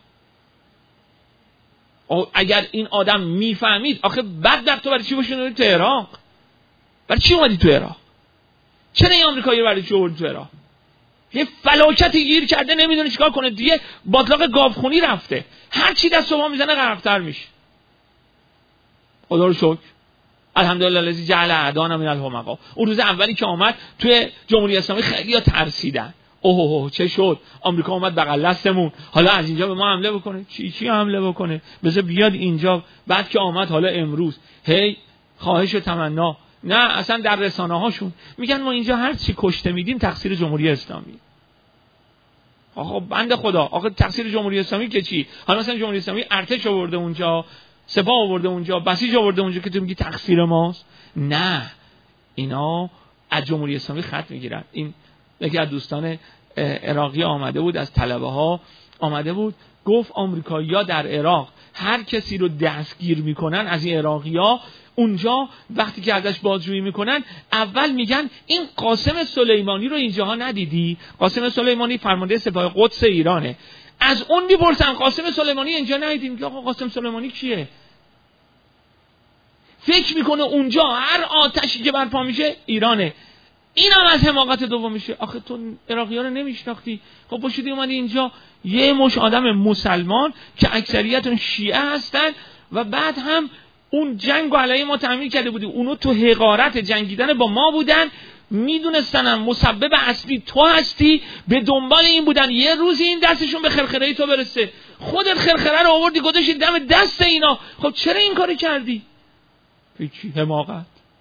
اگر این آدم میفهمید، آخه بعد در تو برای چی باشون تو عراق؟ برای چی اومدی تو عراق؟ چرا این آمریکایی رو برای چی آوردی تو عراق؟ یه فلاکتی گیر کرده نمیدونه چیکار کنه، دیگه باطلاق گاوخونی رفته، هر چی دست و پا میزنه غرق‌تر میشه. خدا رو شکر، الحمدلله الذی جعل اعدانا من الحمقا. اون روز اولی که آمد توی جمهوری اسلامی خیلی‌ها ترسیدن، اوه اوه چه شد، آمریکا اومد بغل دستمون، حالا از اینجا به ما حمله بکنه. چی چی حمله بکنه؟ بذار بیاد اینجا. بعد که آمد حالا امروز هی خواهش و تمنا، نه اصلا در رسانه هاشون میگن ما اینجا هر چی کشته میدیم تقصیر جمهوری اسلامی. آقا بنده خدا، آقا تقصیر جمهوری اسلامی که چی؟ حالا مثلا جمهوری اسلامی ارتش آورده اونجا، سپاه آورده اونجا، بسیج آورده اونجا که تو میگی تقصیر ماست؟ نه، اینا از جمهوری اسلامی خط میگیرن. این یکی از دوستان عراقی آمده بود، از طلبه ها آمده بود، گفت آمریکایی‌ها در عراق هر کسی رو دستگیر میکنن از این عراقی‌ها، اونجا وقتی که ازش بازجویی میکنن اول میگن این قاسم سلیمانی رو اینجاها ندیدی؟ قاسم سلیمانی فرمانده سپاه قدس ایرانه. از اون میپرسن قاسم سلیمانی اینجا ندیدیم؟ میگه آقا قاسم سلیمانی کیه؟ فکر میکنه اونجا هر آتشی که برپا میشه ایرانه. این هم از حماقت دوم میشه. آخه تو عراقی‌ها رو نمیشناختی؟ خب باشیدی اومدی اینجا یه مش آدم مسلمان که اکثریتون شیعه هستن و بعد هم اون جنگ رو علیه ما تعمیر کرده بودی، اونو تو حقارت جنگیدن با ما بودن، میدونستن مسبب اصلی تو هستی، به دنبال این بودن یه روزی این دستشون به خرخره تو برسه. خودت خرخره رو آوردی گذاشتی دم دست اینا. خب چرا این کاری کردی؟ هیچی، حماقت.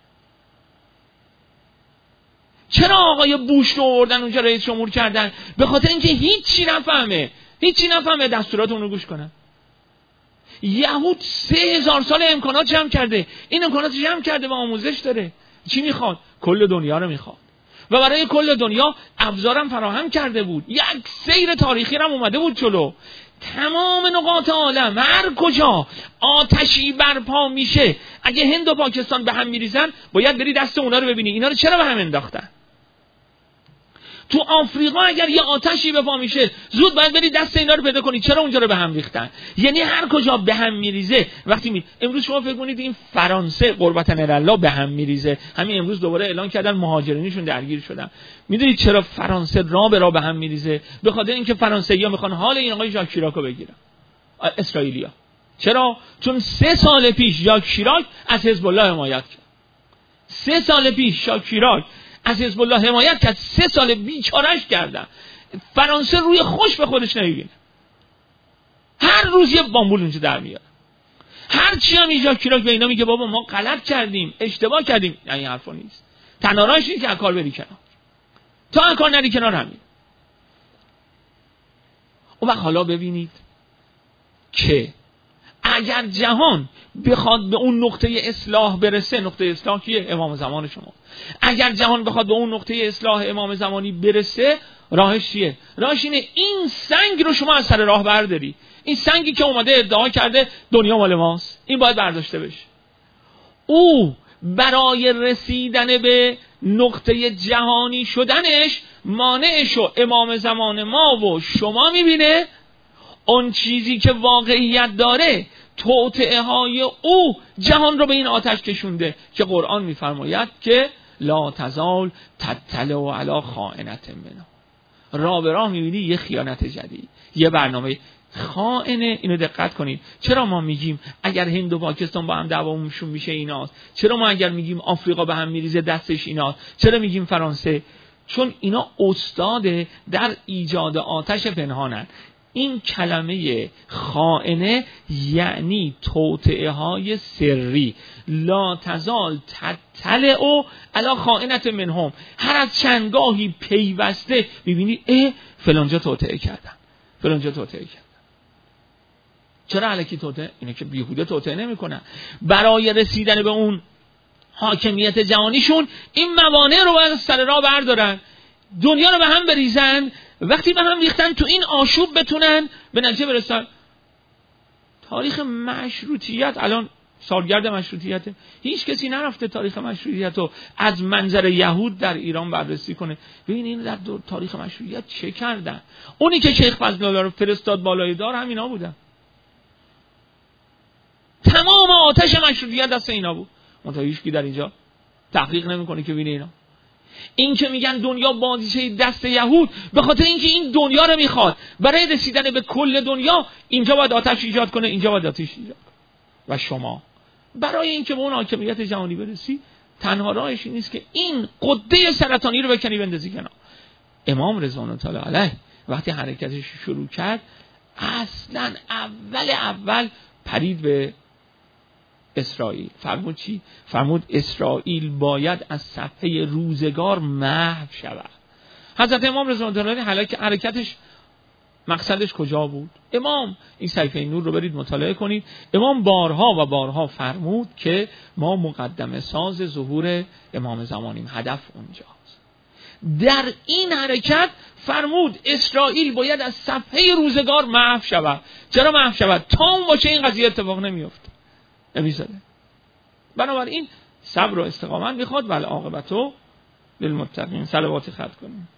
چرا آقای بوش رو آوردن اونجا رئیس جمهور کردن؟ به خاطر اینکه هیچی نفهمه، هیچی نفهمه دستورات اون رو گوش کنن. یهود سه هزار سال امکانات جمع کرده، این امکانات جمع کرده و آموزش داره. چی میخواد؟ کل دنیا رو میخواد و برای کل دنیا ابزارم فراهم کرده بود. یک سیر تاریخی هم اومده بود جلو. تمام نقاط عالم هر کجا آتشی برپا میشه، اگه هند و پاکستان به هم میریزن باید بری دست اونا رو ببینی اینا رو چرا به هم انداختن. تو آفریقا اگر یه آتشی به پا میشه زود باید بری دست اینا رو پیدا کنی چرا اونجا رو به هم ریختن. یعنی هر کجا به هم میریزه وقتی می امروز شما فکر کنید این فرانسه قربتن الله به هم میریزه، همین امروز دوباره اعلان کردن مهاجرینشون درگیر شدن. میدونید چرا فرانسه را به را به هم میریزه؟ به خاطر اینکه فرانسوی‌ها میخوان حال این آقای ژاک شیراک رو بگیرن، اسرائیلیا. چرا؟ چون سه سال پیش ژاک شیراک از حزب الله حمایت کرد. سه سال پیش ژاک شیراک از حزب الله حمایت کرد، سه سال بیچارهش کردن. فرانسه روی خوش به خودش نمیبینه، هر روز یه بامبول اونجا در میاره. هر چی هم ژاک شیراک به اینا میگه بابا ما غلط کردیم، اشتباه کردیم، یعنی این حرفا نیست. تنها راهش اینه که از کار بری کنار. تا از کار نری کنار همین. اون وقت حالا ببینید که اگر جهان بخواد به اون نقطه اصلاح برسه، نقطه اصلاح کیه؟ امام زمان شما. اگر جهان بخواد به اون نقطه اصلاح امام زمانی برسه، راهش چیه؟ راهش اینه این سنگ رو شما از سر راه برداری. این سنگی که اومده ادعا کرده دنیا مال ماست، این باید برداشته بشه. او برای رسیدن به نقطه جهانی شدنش مانعش و امام زمان ما و شما میبینه. اون چیزی که واقعیت داره توطئه های او جهان رو به این آتش کشونده که قرآن میفرماید که لا تزال تطلع علی خائنة منهم. راه به راه میبینی یه خیانت جدید، یه برنامه خائنه. اینو دقت کنید. چرا ما میگیم اگر هند و پاکستان با هم دعوامشون میشه ایناست؟ چرا ما اگر میگیم آفریقا به هم میریزه دستش ایناست؟ چرا میگیم فرانسه؟ چون اینا استاد در ایجاد آتش پنهانن. این کلمه خائنه یعنی توطئه های سری. لا تزال تطلع علی خائنة منهم. هر از چندگاهی پیوسته ببینی اه فلانجا توطئه کردن، فلانجا توطئه کردن. چرا الکی توطئه؟ اینه که بیهوده توطئه نمیکنن. برای رسیدن به اون حاکمیت جهانیشون این موانع رو باید سر راه بردارن، دنیا رو به هم بریزن. وقتی به هم ریختن تو این آشوب بتونن به نتیجه برسن. تاریخ مشروطیت الان سالگرد مشروطیته، هیچ کسی نرفته تاریخ مشروطیت رو از منظر یهود در ایران بررسی کنه. ببین این در تاریخ مشروطیت چه کردن. اونی که شیخ فضل‌الله رو فرستاد بالای دار همینا بودن. تمام آتش مشروطیت دست اینا بود. منتها هیچ کی در اینجا تحقیق نمیکنه که ببینه اینا. این که میگن دنیا بازیچه دست یهود، به خاطر اینکه این دنیا رو میخواد برای رسیدن به کل دنیا اینجا باید آتش ایجاد کنه، اینجا باید آتش ایجاد کنه. و شما برای اینکه به اون حاکمیت جهانی برسی تنها راهش این نیست که این قده سرطانی رو بکنی بندازی کنار. امام رضوان الله تعالی علیه وقتی حرکتش شروع کرد اصلا اول اول پرید به اسرائیل. فرمود چی؟ فرمود اسرائیل باید از صفحه روزگار محو شود. حضرت امام رضوان الله تعالی حرکتش مقصدش کجا بود؟ امام این صحیفه نور رو برید مطالعه کنید. امام بارها و بارها فرمود که ما مقدمه ساز ظهور امام زمانیم، هدف اونجاست. در این حرکت فرمود اسرائیل باید از صفحه روزگار محو شود. چرا محو شود؟ تا اون باشه این قضیه اتفاق نمیفته، نمیزده. بنابراین صبر و استقامت میخواد. ولی عاقبتو للمتقین. صلواتی ختم کنیم.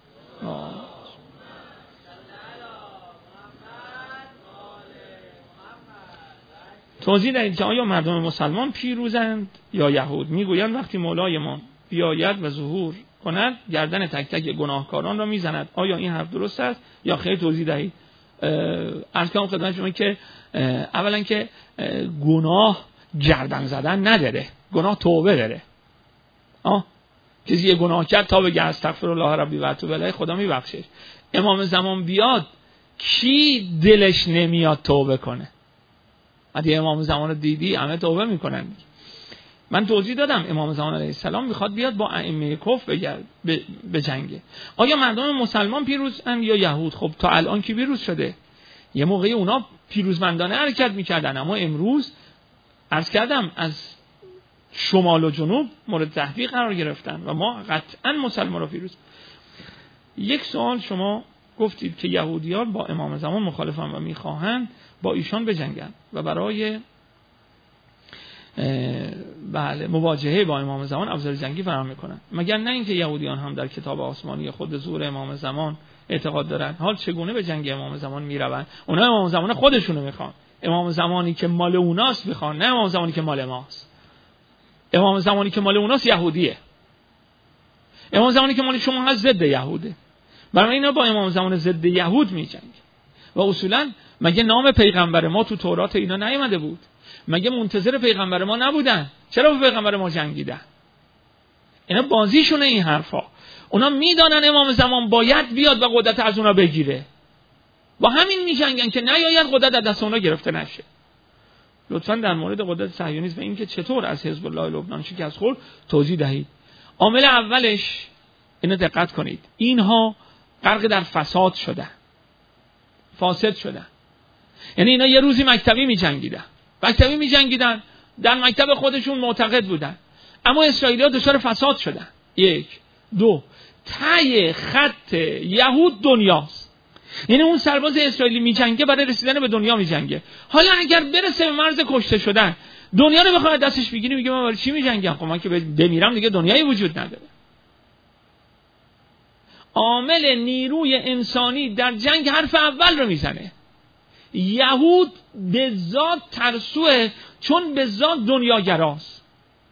توضیح دهید که آیا مردم مسلمان پیروزند یا یهود؟ میگویند وقتی مولایمان بیاید و ظهور کند گردن تک تک گناهکاران را میزند. آیا این حرف درست است یا خیر؟ توضیح دهید. عرض کنم خدمت شما که اولا که گناه گردن زدن نداره، گناه توبه داره. آه کسی یه گناه کرد تا بگه استغفرالله ربی و اتوب الیه خدا میبخشه. امام زمان بیاد کی دلش نمیاد توبه کنه؟ وقتی امام زمان رو دیدی همه توبه میکنن. من توضیح دادم امام زمان علیه السلام میخواد بیاد با ائمه کفر بگرد به جنگه. آیا مردم مسلمان پیروزن یا یهود؟ خب تا الان کی پیروز شده؟ یه موقعی اونا پیروزمندانه حرکت میکردن، اما امروز عرض کردم از شمال و جنوب مورد تهدید قرار گرفتن و ما قطعا مسلمان رو پیروز. یک سوال شما گفتید که یهودیان با امام زمان مخالفن و میخواهند با ایشان بجنگن و برای بله مواجهه با امام زمان ابزار جنگی فراهم میکنن. مگر نه اینکه یهودیان هم در کتاب آسمانی خود ظهور امام زمان اعتقاد دارن؟ حال چگونه به جنگ امام زمان میروند؟ اونا امام زمان خودشونو میخوان. امام زمانی که مال اوناست میخوان، نه امام زمانی که مال ماست. امام زمانی که مال اوناست یهودیه. امام زمانی که مال شما هست ضد یهوده. برای اینا با امام زمان ضد یهود میجنگه. و اصولا مگه نام پیغمبر ما تو تورات اینا نیامده بود؟ مگه منتظر پیغمبر ما نبودن؟ چرا با پیغمبر ما جنگیدن؟ اینا بازیشونه این حرفا. اونا میدانن امام زمان باید بیاد و قدرت از اونا بگیره. با همین میجنگن که نیاید قدرت از دست اونا گرفته نشه. لطفاً در مورد قدرت صهیونیسم این که چطور از حزب الله لبنان شکست خورد توضیح دهید. عامل اولش اینو دقت کنید. اینها غرق در فساد شدن. فاسد شدن. یعنی اینا یه روزی مکتبی میجنگیدن. مکتبی میجنگیدن، در مکتب خودشون معتقد بودن. اما اسرائیلی‌ها دچار فساد شدن. یک، دو، ته خط یهود دنیاست. یعنی اون سرباز اسرائیلی میجنگه برای رسیدن به دنیا میجنگه. حالا اگر برسه به مرز کشته شدن، دنیا رو بخواد دستش بگیره، میگه من برای چی میجنگم؟ خب من که بمیرم دیگه دنیایی وجود نداره. عامل نیروی انسانی در جنگ حرف اول رو میزنه. یهود به ذات ترسوه، چون به ذات دنیاگراست.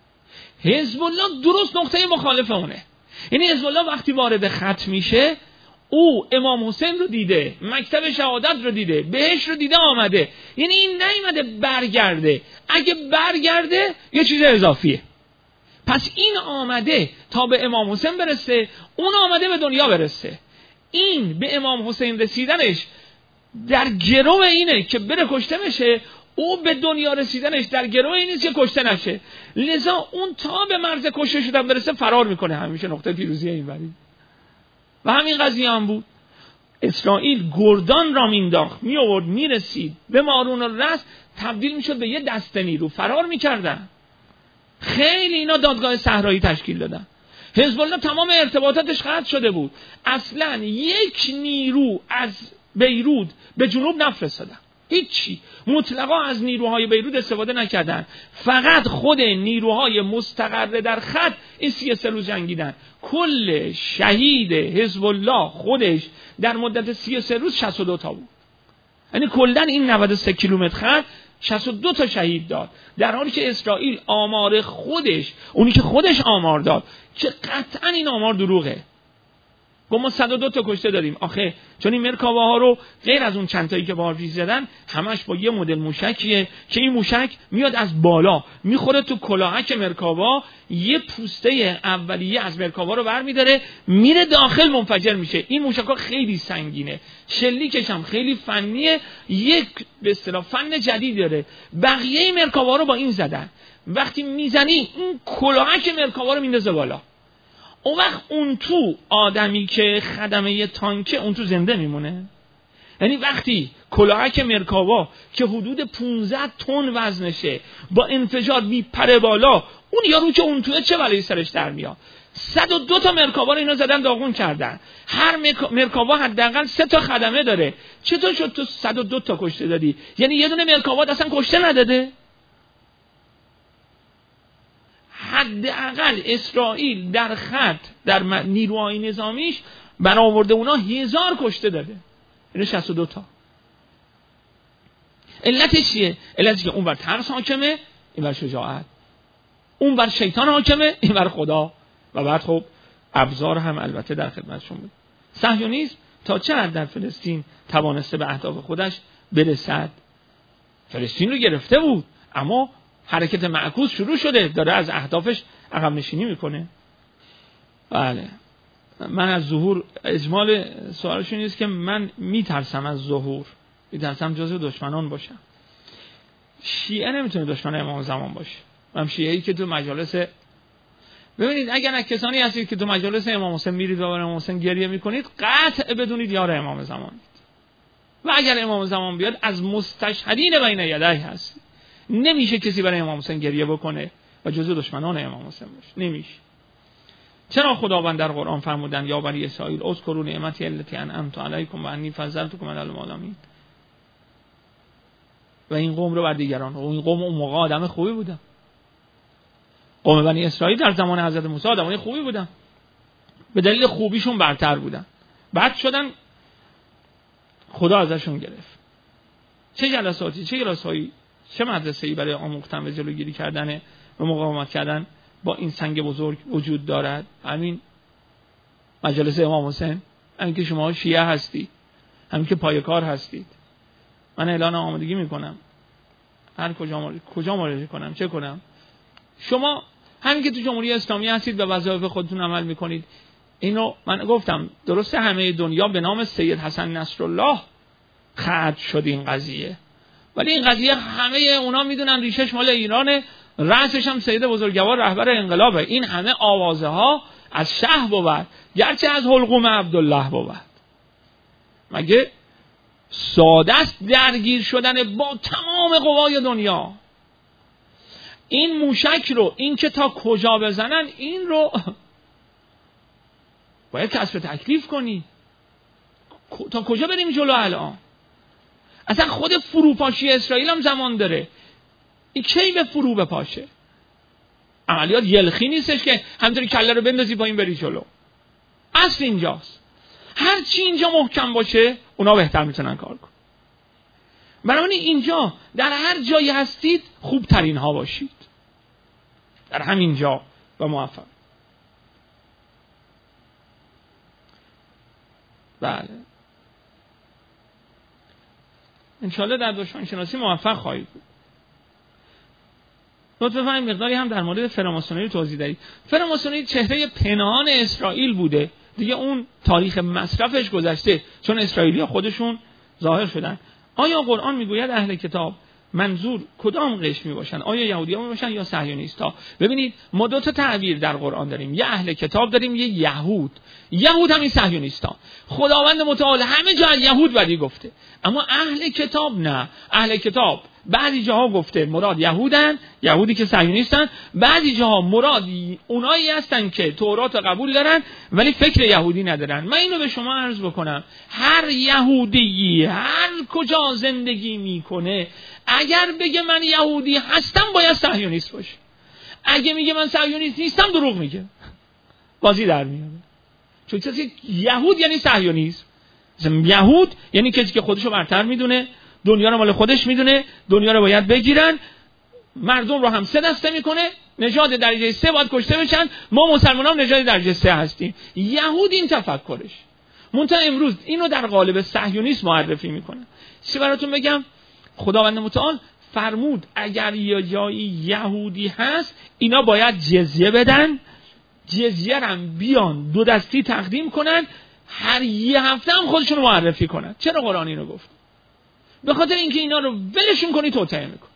حزب الله درست نقطه مخالف اونه. یعنی حزب الله وقتی وارد خط میشه، او امام حسین رو دیده، مکتب شهادت رو دیده، بهش رو دیده آمده. یعنی این نیومده برگرده. اگه برگرده یه چیز اضافیه. پس این آمده تا به امام حسین برسه، اون آمده به دنیا برسه. این به امام حسین رسیدنش در گروه اینه که بره کشته بشه، او به دنیا رسیدنش در گروه این نیست که کشته نشه. لذا اون تا به مرز کشته شدن برسه فرار میکنه. همیشه نقطه پیروزی این ولی. و همین قضیه هم بود. اسرائیل گردان را مینداخت، می آورد میرسید به مارون الرس، تبدیل میشد به یه دسته نیرو، فرار میکردن. خیلی اینا دادگاه صحرایی تشکیل دادن. حزب الله تمام ارتباطاتش قطع شده بود. اصلا یک نیرو از بیروت به جنوب نفرستادن. هیچی. مطلقا از نیروهای بیروت استفاده نکردن. فقط خود نیروهای مستقر در خط این سی و سه روز جنگیدن. کل شهید حزب الله خودش در مدت سی و سه روز شصت و دو تا بود. یعنی کلا این نود و سه کیلومتر خط شصت و دو تا شهید داد، در حالی که اسرائیل آمار خودش، اونی که خودش آمار داد که قطعا این آمار دروغه، گفت ما صد و دو تا کشته داریم. آخه چون این مرکاوا ها رو غیر از اون چند تایی که بار پیش زدن، همش با یه مدل موشکیه که این موشک میاد از بالا میخوره تو کلاهک مرکاوا، یه پوسته اولیه از مرکاوا رو برمی‌داره میره داخل، منفجر میشه. این موشک‌ها خیلی سنگینه، شلیکش هم خیلی فنیه، یک به اصطلاح فن جدید داره. بقیه مرکاوا رو با این زدن، وقتی میزنی این کلاهک مرکاوا رو میندازه بالا. اون وقت اون تو آدمی که خدمه تانکه اون تو زنده میمونه. یعنی وقتی کلاهک مرکاوا که حدود پانزده تن وزنشه با انفجار میپره بالا، اون یارو که اون توه چه بلایی سرش در میاد. صد و دو تا مرکاوا رو اینا زدن داغون کردن. هر مرکاوا حداقل سه تا خدمه داره. چطور شد تو صد و دو تا کشته دادی؟ یعنی یه دونه مرکاوا اصلا کشته نداده؟ حداقل اسرائیل در خط در نیروهای نظامیش برآورده اونا هزار کشته داده، یعنی شصت و دو تا. علتش چیه؟ علتش که اون بر ترس حاکمه، این بر شجاعت. اون بر شیطان حاکمه، این بر خدا. و بعد خب ابزار هم البته در خدمتشون بود. صهیونیسم تا چه حد در فلسطین توانسته به اهداف خودش برسد؟ فلسطین رو گرفته بود، اما حرکت معکوس شروع شده، داره از اهدافش عقب نشینی میکنه. بله، من از ظهور، اجمال سوالشون نیست که من میترسم از ظهور، میترسم جزو دشمنان باشم. شیعه نمیتونه دشمن امام زمان باشه. من شیعه‌ای که تو مجالس، ببینید اگر از کسانی هستید که تو مجالس امام حسین میرید و برای امام حسین گریه میکنید، قطع بدونید یار امام زمان. و اگر امام زمان بیاد از مستشهدین بین یدیه هست. نمیشه کسی برای امام حسین گریه بکنه و جزو دشمنان امام حسین باشه. نمیشه. چرا خداوند در قرآن فرمودن یا بنی اسرائیل اذکروا نعمتی التی انعمت علیکم و انی فضلتکم علی العالمین؟ و این قوم رو بر دیگران، و این قوم اون موقع آدم خوبی بودن. قوم بنی اسرائیل در زمان حضرت موسی آدمای خوبی بودن، به دلیل خوبیشون برتر بودن، بعد شدن خدا ازشون گرفت. چه جلساتی، چه کلاسایی، چه مدرسه‌ای برای آموختن و جلوگیری کردن و مقاومت کردن با این سنگ بزرگ وجود دارد؟ همین مجلس امام حسین. همین که شما شیعه هستی، همین که پایه‌کار هستید. من اعلان آمادگی میکنم هر کجا مراجعه کجا مراجعه کنم، چه کنم. شما همین که تو جمهوری اسلامی هستید و وظایف خودتون عمل میکنید. اینو من گفتم، درسته همه دنیا به نام سید حسن نصرالله ختم شد این قضیه، ولی این قضیه همه اونا میدونن ریشش مال ایرانه، رأسش هم سید بزرگوار رهبر انقلابه. این همه آوازه ها از شه بود، گرچه از حلقوم عبدالله بود. مگه ساده است درگیر شدن با تمام قوای دنیا؟ این موشک رو، این که تا کجا بزنن، این رو باید کسب تکلیف کنی. تا کجا بریم جلو الان؟ اصلا خود فروپاشی اسرائیل هم زمان داره. این کی به فرو بپاشه؟ عملیات یلخی نیستش که همینطوری کله رو بندازی با این بری جلو. اصل اینجاست. هر چی اینجا محکم باشه اونا بهتر میتونن کار کنن. بنابراین اینجا در هر جایی هستید خوبترین ها باشید، در همین جا و موفق. بله انشالله در دشمن شناسی موفق خواهید بود. لطفاً فهم مقداری هم در مورد فراماسونری توضیح دهید. فراماسونری چهره پنهان اسرائیل بوده دیگه، اون تاریخ مصرفش گذشته چون اسرائیلی‌ها خودشون ظاهر شدن. آیا قرآن میگوید اهل کتاب منظور کدام قشر میباشن؟ آیا یهودی‌ها میباشن یا صهیونیست‌ها؟ ببینید ما دو تا تعبیر در قرآن داریم، یه اهل کتاب داریم، یه یهود. یهود همین صهیونیست‌ها. خداوند متعال همه جا یهود بدی گفته، اما اهل کتاب نه. اهل کتاب بعضی جاها گفته مراد یهودن، یهودی که صهیونیستن، بعضی جاها مراد اونایی هستن که تورات قبول دارن ولی فکر یهودی ندارن. من اینو به شما عرض بکنم، هر یهودی هر کجا زندگی میکنه اگر بگه من یهودی هستم باید صهیونیست باشه، اگه میگه من صهیونیست نیستم دروغ میگه، بازی در میاره. چون کسی یهود یعنی صهیونیست، یهود یعنی کسی که خودشو برتر میدونه، دنیا رو مال خودش میدونه، دنیا رو باید بگیرن، مردم رو هم سه دسته میکنه، نژاد درجه سه باید کشته بشن، ما مسلمانان نژاد درجه سه هستیم. یهود این تفکرش. منتها امروز اینو در قالب صهیونیسم معرفی میکنه. چی براتون بگم؟ خداوند متعال فرمود اگر یه جایی یهودی هست اینا باید جزیه بدن، جزیه هم بیان دو دستی تقدیم کنن، هر یه هفته هم خودشون رو معرفی کنن. چرا قرآن اینو گفت؟ به خاطر اینکه اینا رو ولشون کنی توطئه میکن.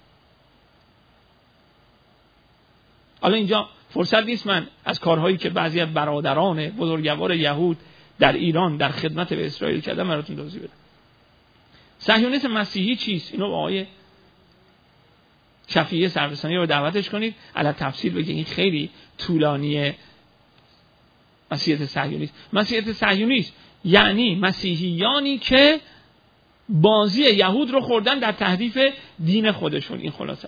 حالا اینجا فرصت نیست من از کارهایی که بعضی از برادران بزرگوار یهود در ایران در خدمت به اسرائیل کردن براتون توضیح بدم. صهیونیسم مسیحی چیست؟ اینو با آقای شفیعی سررسانی رو دعوتش کنید علی تفصیل بگه، این خیلی طولانیه. مسیحیت صهیونیست، مسیحیت صهیونیست یعنی مسیحیانی که بازی یهود رو خوردن در تحریف دین خودشون. این خلاصش.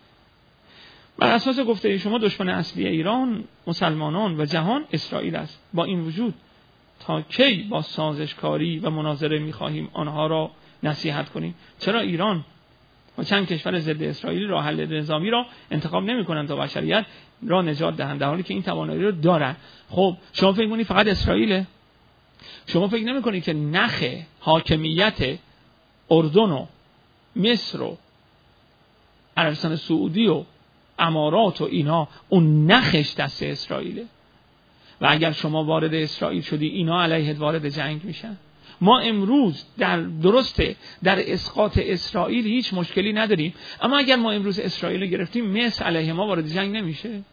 بر اساس گفته شما دشمن اصلی ایران، مسلمانان و جهان اسرائیل است. با این وجود تا کی با سازشکاری و مناظره می‌خواهیم آنها را نصیحت کنیم؟ چرا ایران و چند کشور ضد اسرائیلی راه حل نظامی را انتخاب نمی‌کنند تا بشریت را نجات دهند در حالی که این توانایی رو دارن؟ خب شما فکر می‌کنید فقط اسرائیله؟ شما فکر نمی‌کنید که نخ حاکمیت اردن و مصر و عربستان سعودی و امارات و اینا اون نخش دست اسرائیله؟ و اگر شما وارد اسرائیل شدی اینا علیه وارد جنگ میشن. ما امروز در درسته در اسقاط اسرائیل هیچ مشکلی نداریم، اما اگر ما امروز اسرائیل رو گرفتیم مصر علیه ما وارد جنگ نمیشه،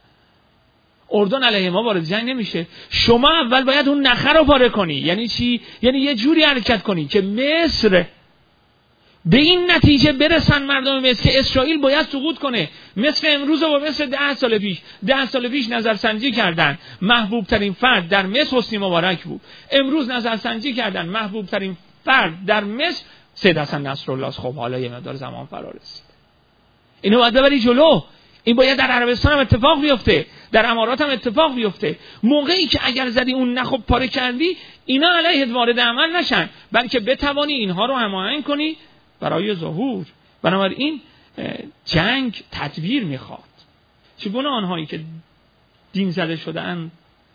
اردن علیه ما وارد جنگ نمیشه. شما اول باید اون نخه رو پاره کنی. یعنی چی؟ یعنی یه جوری حرکت کنی که مصر به این نتیجه برسن مردم مصر که اسرائیل باید سقوط کنه. مثل امروز و مثل ده سال پیش ده سال پیش نظرسنجی کردن محبوب ترین فرد در مصر حسنی مبارک بود. امروز نظرسنجی کردن محبوب ترین فرد در مصر سید حسن نصرالله است. خب حالا یه مقدار زمان فرا رسید، اینو باید ببری جلو. این باید در عربستان هم اتفاق بیفته، در امارات هم اتفاق بیفته. موقعی که اگر زدی اون نخو پاره کردی اینا علیه وارد عمل نشن، بلکه بتوانی اینها رو هماهنگ کنی برای ظهور. بنابراین جنگ تدبیر میخواد. چگونه آنهایی که دین زده شدن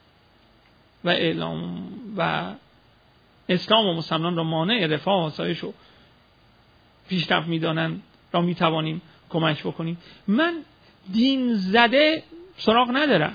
و اعلام و اسلام و مسلمان را مانع رفاه و آسایش و پیشرفت میدانند را میتوانیم کمک بکنیم. من دین زده سراغ ندارم،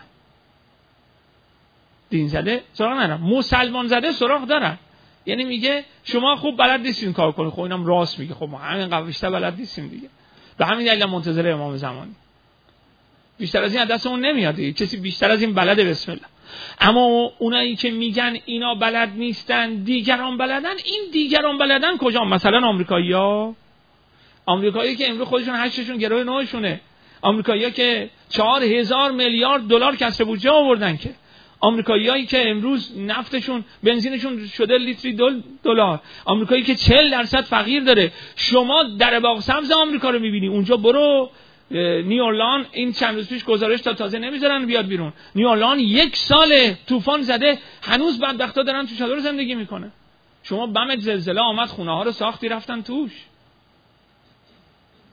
دین زده سراغ ندارم، مسلمان زده سراغ دارم. یعنی میگه شما خوب بلد نیستین کار کنید. خب اینم راست میگه. خب ما همین قبل بیشتر بلد نیستیم دیگه، به همین دلیل منتظر امام زمانی. بیشتر از این دستمون نمیاد دیگه، کسی بیشتر از این بلده. بسم الله. اما اونایی که میگن اینا بلد نیستن دیگران بلدن، این دیگران بلدن کجا؟ مثلا آمریکایی‌ها، آمریکایی که امروز خودشون هشتشون گروه نوشونه، آمریکایی‌ها که چهار هزار میلیارد دلار کسر بودجه آوردن، که آمریکاییایی که امروز نفتشون بنزینشون شده لیتری دلار، آمریکایی که چهل درصد فقیر داره. شما در باغ سبز آمریکا رو می‌بینی، اونجا برو نیورلان، این چند روز پیش گزارش تا تازه نمیذارن بیاد بیرون، نیورلان یک سال طوفان زده هنوز بدبختا دارن تو چادر زندگی میکنه. شما بم زلزله آمد خونه ها رو ساختی رفتن توش.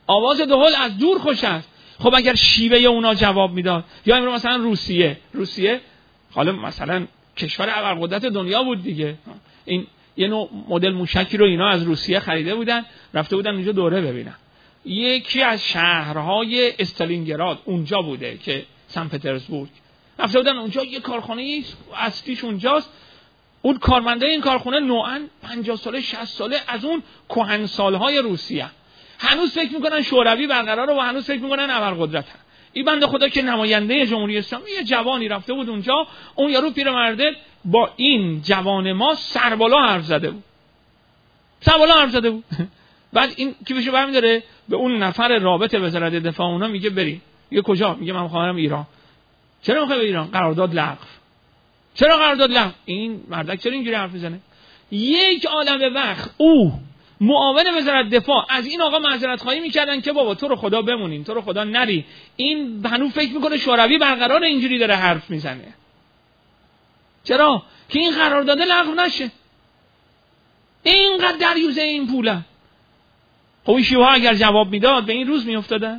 آواز دهل از دور خوش است. خب اگر شیوه اونا جواب میداد، یا امروز مثلا روسیه روسیه حالا مثلا کشور ابرقدرت دنیا بود دیگه، این یه نوع مدل موشکی رو اینا از روسیه خریده بودن، رفته بودن اونجا دوره ببینن. یکی از شهرهای استالینگراد اونجا بوده که سن پترزبورگ، رفته بودن اونجا، یه کارخانه اصلیش اونجاست. اون کارمنده این کارخانه نوعاً پنجاه ساله شصت ساله از اون کهنسالهای روسیه، هنوز فکر میکنن شوروی برقراره و هنوز فکر میکنن ابرقدرتن. این بنده خدا که نماینده جمهوری اسلامی، یه جوانی رفته بود اونجا، اون یارو پیرمرده با این جوان ما سربالا حرف زده بود، سربالا حرف زده بود. بعد این کی بهش برمی داره به اون نفر رابط وزارت دفاع اونا میگه بریم. میگه کجا؟ میگه من میخوام ایران. چرا میخوای به ایران؟ قرارداد لغو. چرا قرارداد لغو؟ این مردک چرا اینجوری حرف میزنه؟ یک عالمه وقت او معاون وزارت دفاع از این آقا معذرت خواهی میکردن که بابا تو رو خدا بمونین، تو رو خدا نری، این هنوز فکر میکنه شوروی برقرار، اینجوری داره حرف میزنه. چرا؟ که این قرارداد لغو نشه. اینقدر دریوزه این پوله. خب این شیوه اگر جواب میداد به این روز میافتادن.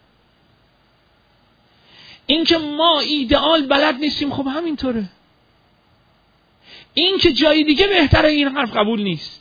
این که ما ایدئال بلد نیستیم، خب همینطوره. این که جای دیگه بهتره، این حرف قبول نیست.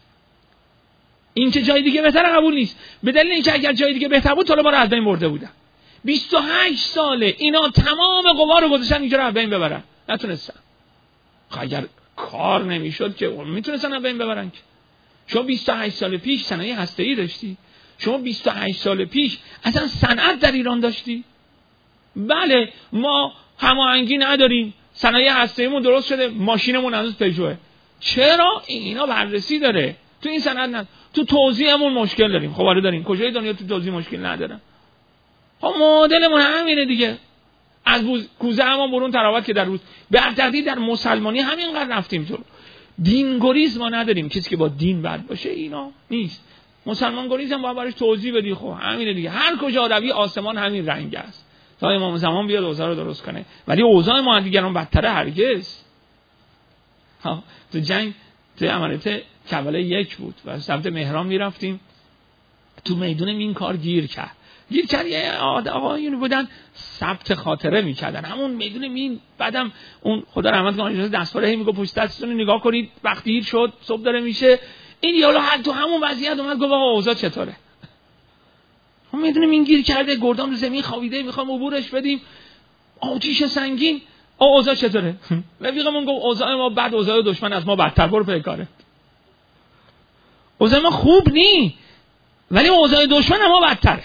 این که جای دیگه بهتره قبول نیست، به دلیل اینکه اگر جای دیگه بهتر بود طالبان رو از بین برده بودن. بیست و هشت ساله اینا تمام قوا رو گذاشتن اینجا رو از بین ببرن، نتونستن. خب اگر کار نمیشد که میتونستن از بین ببرن. که شما بیست و هشت سال پیش صنایع هسته‌ای داشتی، شما بیست و هشت سال پیش اصلا صنعت در ایران داشتی. بله ما هماهنگی نداریم، صنایع هسته‌ایمون درست شده، ماشینمون هنوز پژوه. چرا؟ اینا بررسی داره. تو این صنعت نه، تو توزیعمون مشکل داریم. خب آره داریم. کجای دنیا تو توزیع مشکل ندارن؟ خب مدلمون همینه دیگه. از کوزه همون برون تراوت که در روز به تدریج در مسلمانی همینقدر رفتیم تو. دین گریز ما نداریم، کسی که با دین بد باشه اینا نیست. مسلمان گریز هم باید براش توضیح بدی. خب همینه دیگه. هر کجا روی آسمان همین رنگ است. تا امام زمان بیاد اوضاع رو درست کنه. ولی اوضاع ما دیگران بدتره هرگز. ها تو جنگ تو عملیات کربلای یک بود و سمت مهران میرفتیم، تو میدون این کار گیر کرد. گیر کرد یه آقایونی بودن ثبت خاطره میکردن همون میدون مین. بعدم اون خدا رحمت کنه اجازه دستوره میگه پشت دستتون نگاه کنید وقتی گیر شد صبح داره میشه. این یالو هر تو همون وضعیت اومد گفت آقا اوضاع چطوره؟ ما میدون مین گیر کرده، گردان رو زمین خوابیده، میخوایم عبورش بدیم، آتش سنگین. آقا اوضاع چطوره؟ رفیقمون گفت اوضاع ما بعد اوضاع دشمن از ما بدتر، برو پیکاره. اوضاع ما خوب نی، ولی اوضاع دشمن ما بدتره.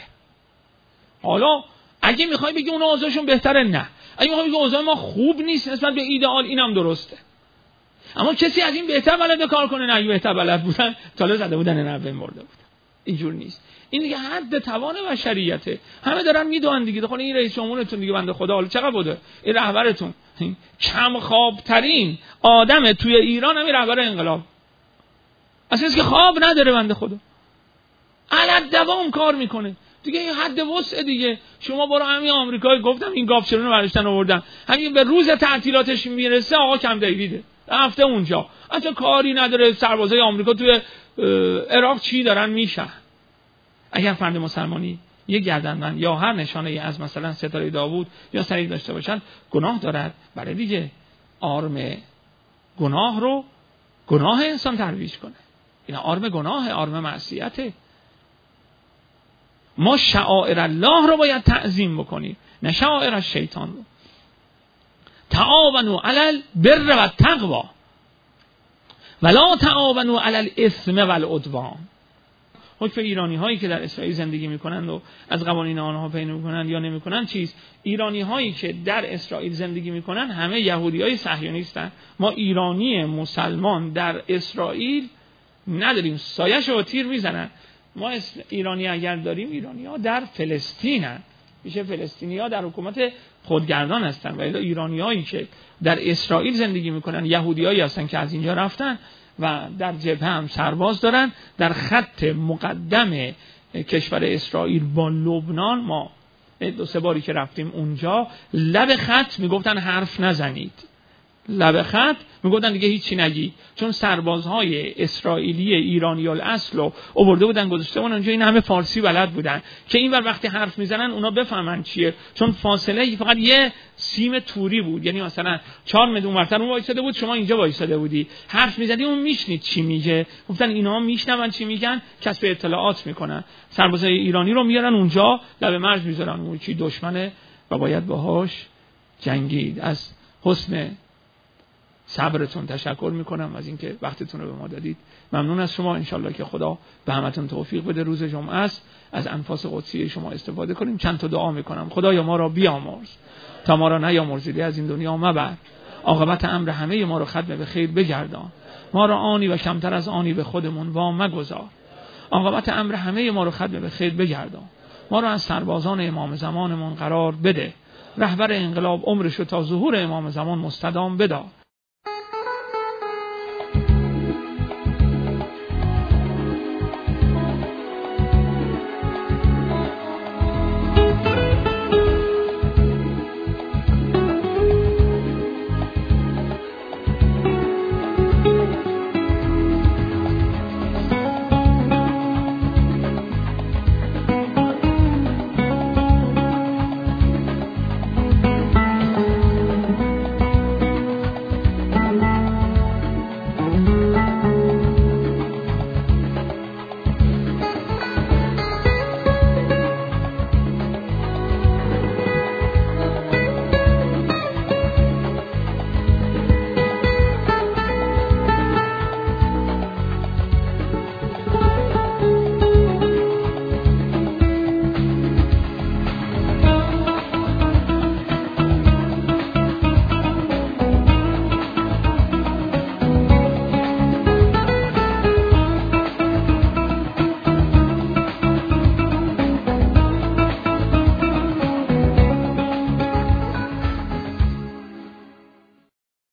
حالا اگه میخوای بگی اون اوضاعشون بهتره، نه. اگه میخوای بگی اوضاع ما خوب نیست نسبت به ایدئال، اینم درسته. اما کسی از این بهتر بلده کار کنه؟ نه، بهتر بلد بودن تاله زده بودن، نه بین مرده بودن. اینجور نیست. این دیگه حد توان بشریته. همه دارن میدونن دیگه. خب این رئیس جمهورتون دیگه بنده خدا حالا چقدر بوده؟ این رهبرتون کم خواب ترین آدم توی ایران همین رهبر انقلاب. اصلا که خواب نداره بنده خدا. علت دوام کار میکنه. دیگه این حد وسع دیگه. شما برو همین آمریکایی گفتم این گاوچرونو برداشتن آوردن. همین به روز تعطیلاتش میرسه آقا کم دیویده. هفته اونجا. اصلا کاری نداره سربازای آمریکا توی عراق چی دارن میشن. اگر فرد مسلمانی یک گردنبند یا هر نشانه ای از مثلا ستاره داوود یا صلیب داشته باشن گناه دارد، برای دیگه آرم گناه رو گناه انسان ترویج کنه. این آرم گناه، آرم معصیته. ما شعائر الله رو باید تعظیم بکنیم، نه شعائر الشیطان رو. تعاونوا علی البر و التقوا ولا تعاونوا علی الاثم والعدوان. حکم ایرانی هایی که در اسرائیل زندگی میکنند و از قوانین آنها پیروی میکنند یا نمیکنند چیست؟ ایرانی هایی که در اسرائیل زندگی میکنند همه یهودی های صهیونیستن. ما ایرانی مسلمان در اسرائیل نداریم، سایش رو تیر میزنن. ما ایرانی اگر داریم، ایرانی ها در فلسطین هستند، میشه فلسطینی ها در حکومت خودگردان هستند. ولی ایرانی هایی که در اسرائیل زندگی میکنن یهودی هایی هستن که از اینجا رفتن و در جبهه هم سرباز دارن. در خط مقدم کشور اسرائیل با لبنان ما دو سه باری که رفتیم اونجا لب خط میگفتن حرف نزنید، لب خط میگفتن دیگه هیچی نگی، چون سربازهای اسرائیلی ایرانی الاصل رو آورده بودن گذاشته بودن اونجا، این همه فارسی بلد بودن که اینور وقتی حرف میزنن اونا بفهمن چیه، چون فاصله فقط یه سیم توری بود، یعنی مثلا چهار متر اونورتر اون وایساده بود، شما اینجا وایساده بودی، حرف میزدی اون میشنید چی میگه. گفتن اینا میشنون چی میگن، کسب اطلاعات میکنن. سربازای ایرانی رو میارن اونجا لب مرز میذارن، اون چی دشمنه و باید باهاش جنگید. از حسن صبرتون تشکر میکنم، از اینکه وقتتون رو به ما دادید. ممنون از شما. انشالله که خدا به همتون توفیق بده. روز جمعه است، از انفاس قدسی شما استفاده کنیم. چند تا دعا میکنم. خدایا ما را بیامرز تا ما را نیامرزیده از این دنیا مبر، عاقبت امر همه ما را ختم به خیر بگردان، ما را آنی و کمتر از آنی به خودمون وا مگذار، عاقبت امر همه ما را ختم به خیر بگردان، ما را از سربازان امام زمانمون قرار بده، رهبر انقلاب عمرشو تا ظهور امام زمان مستدام بدار.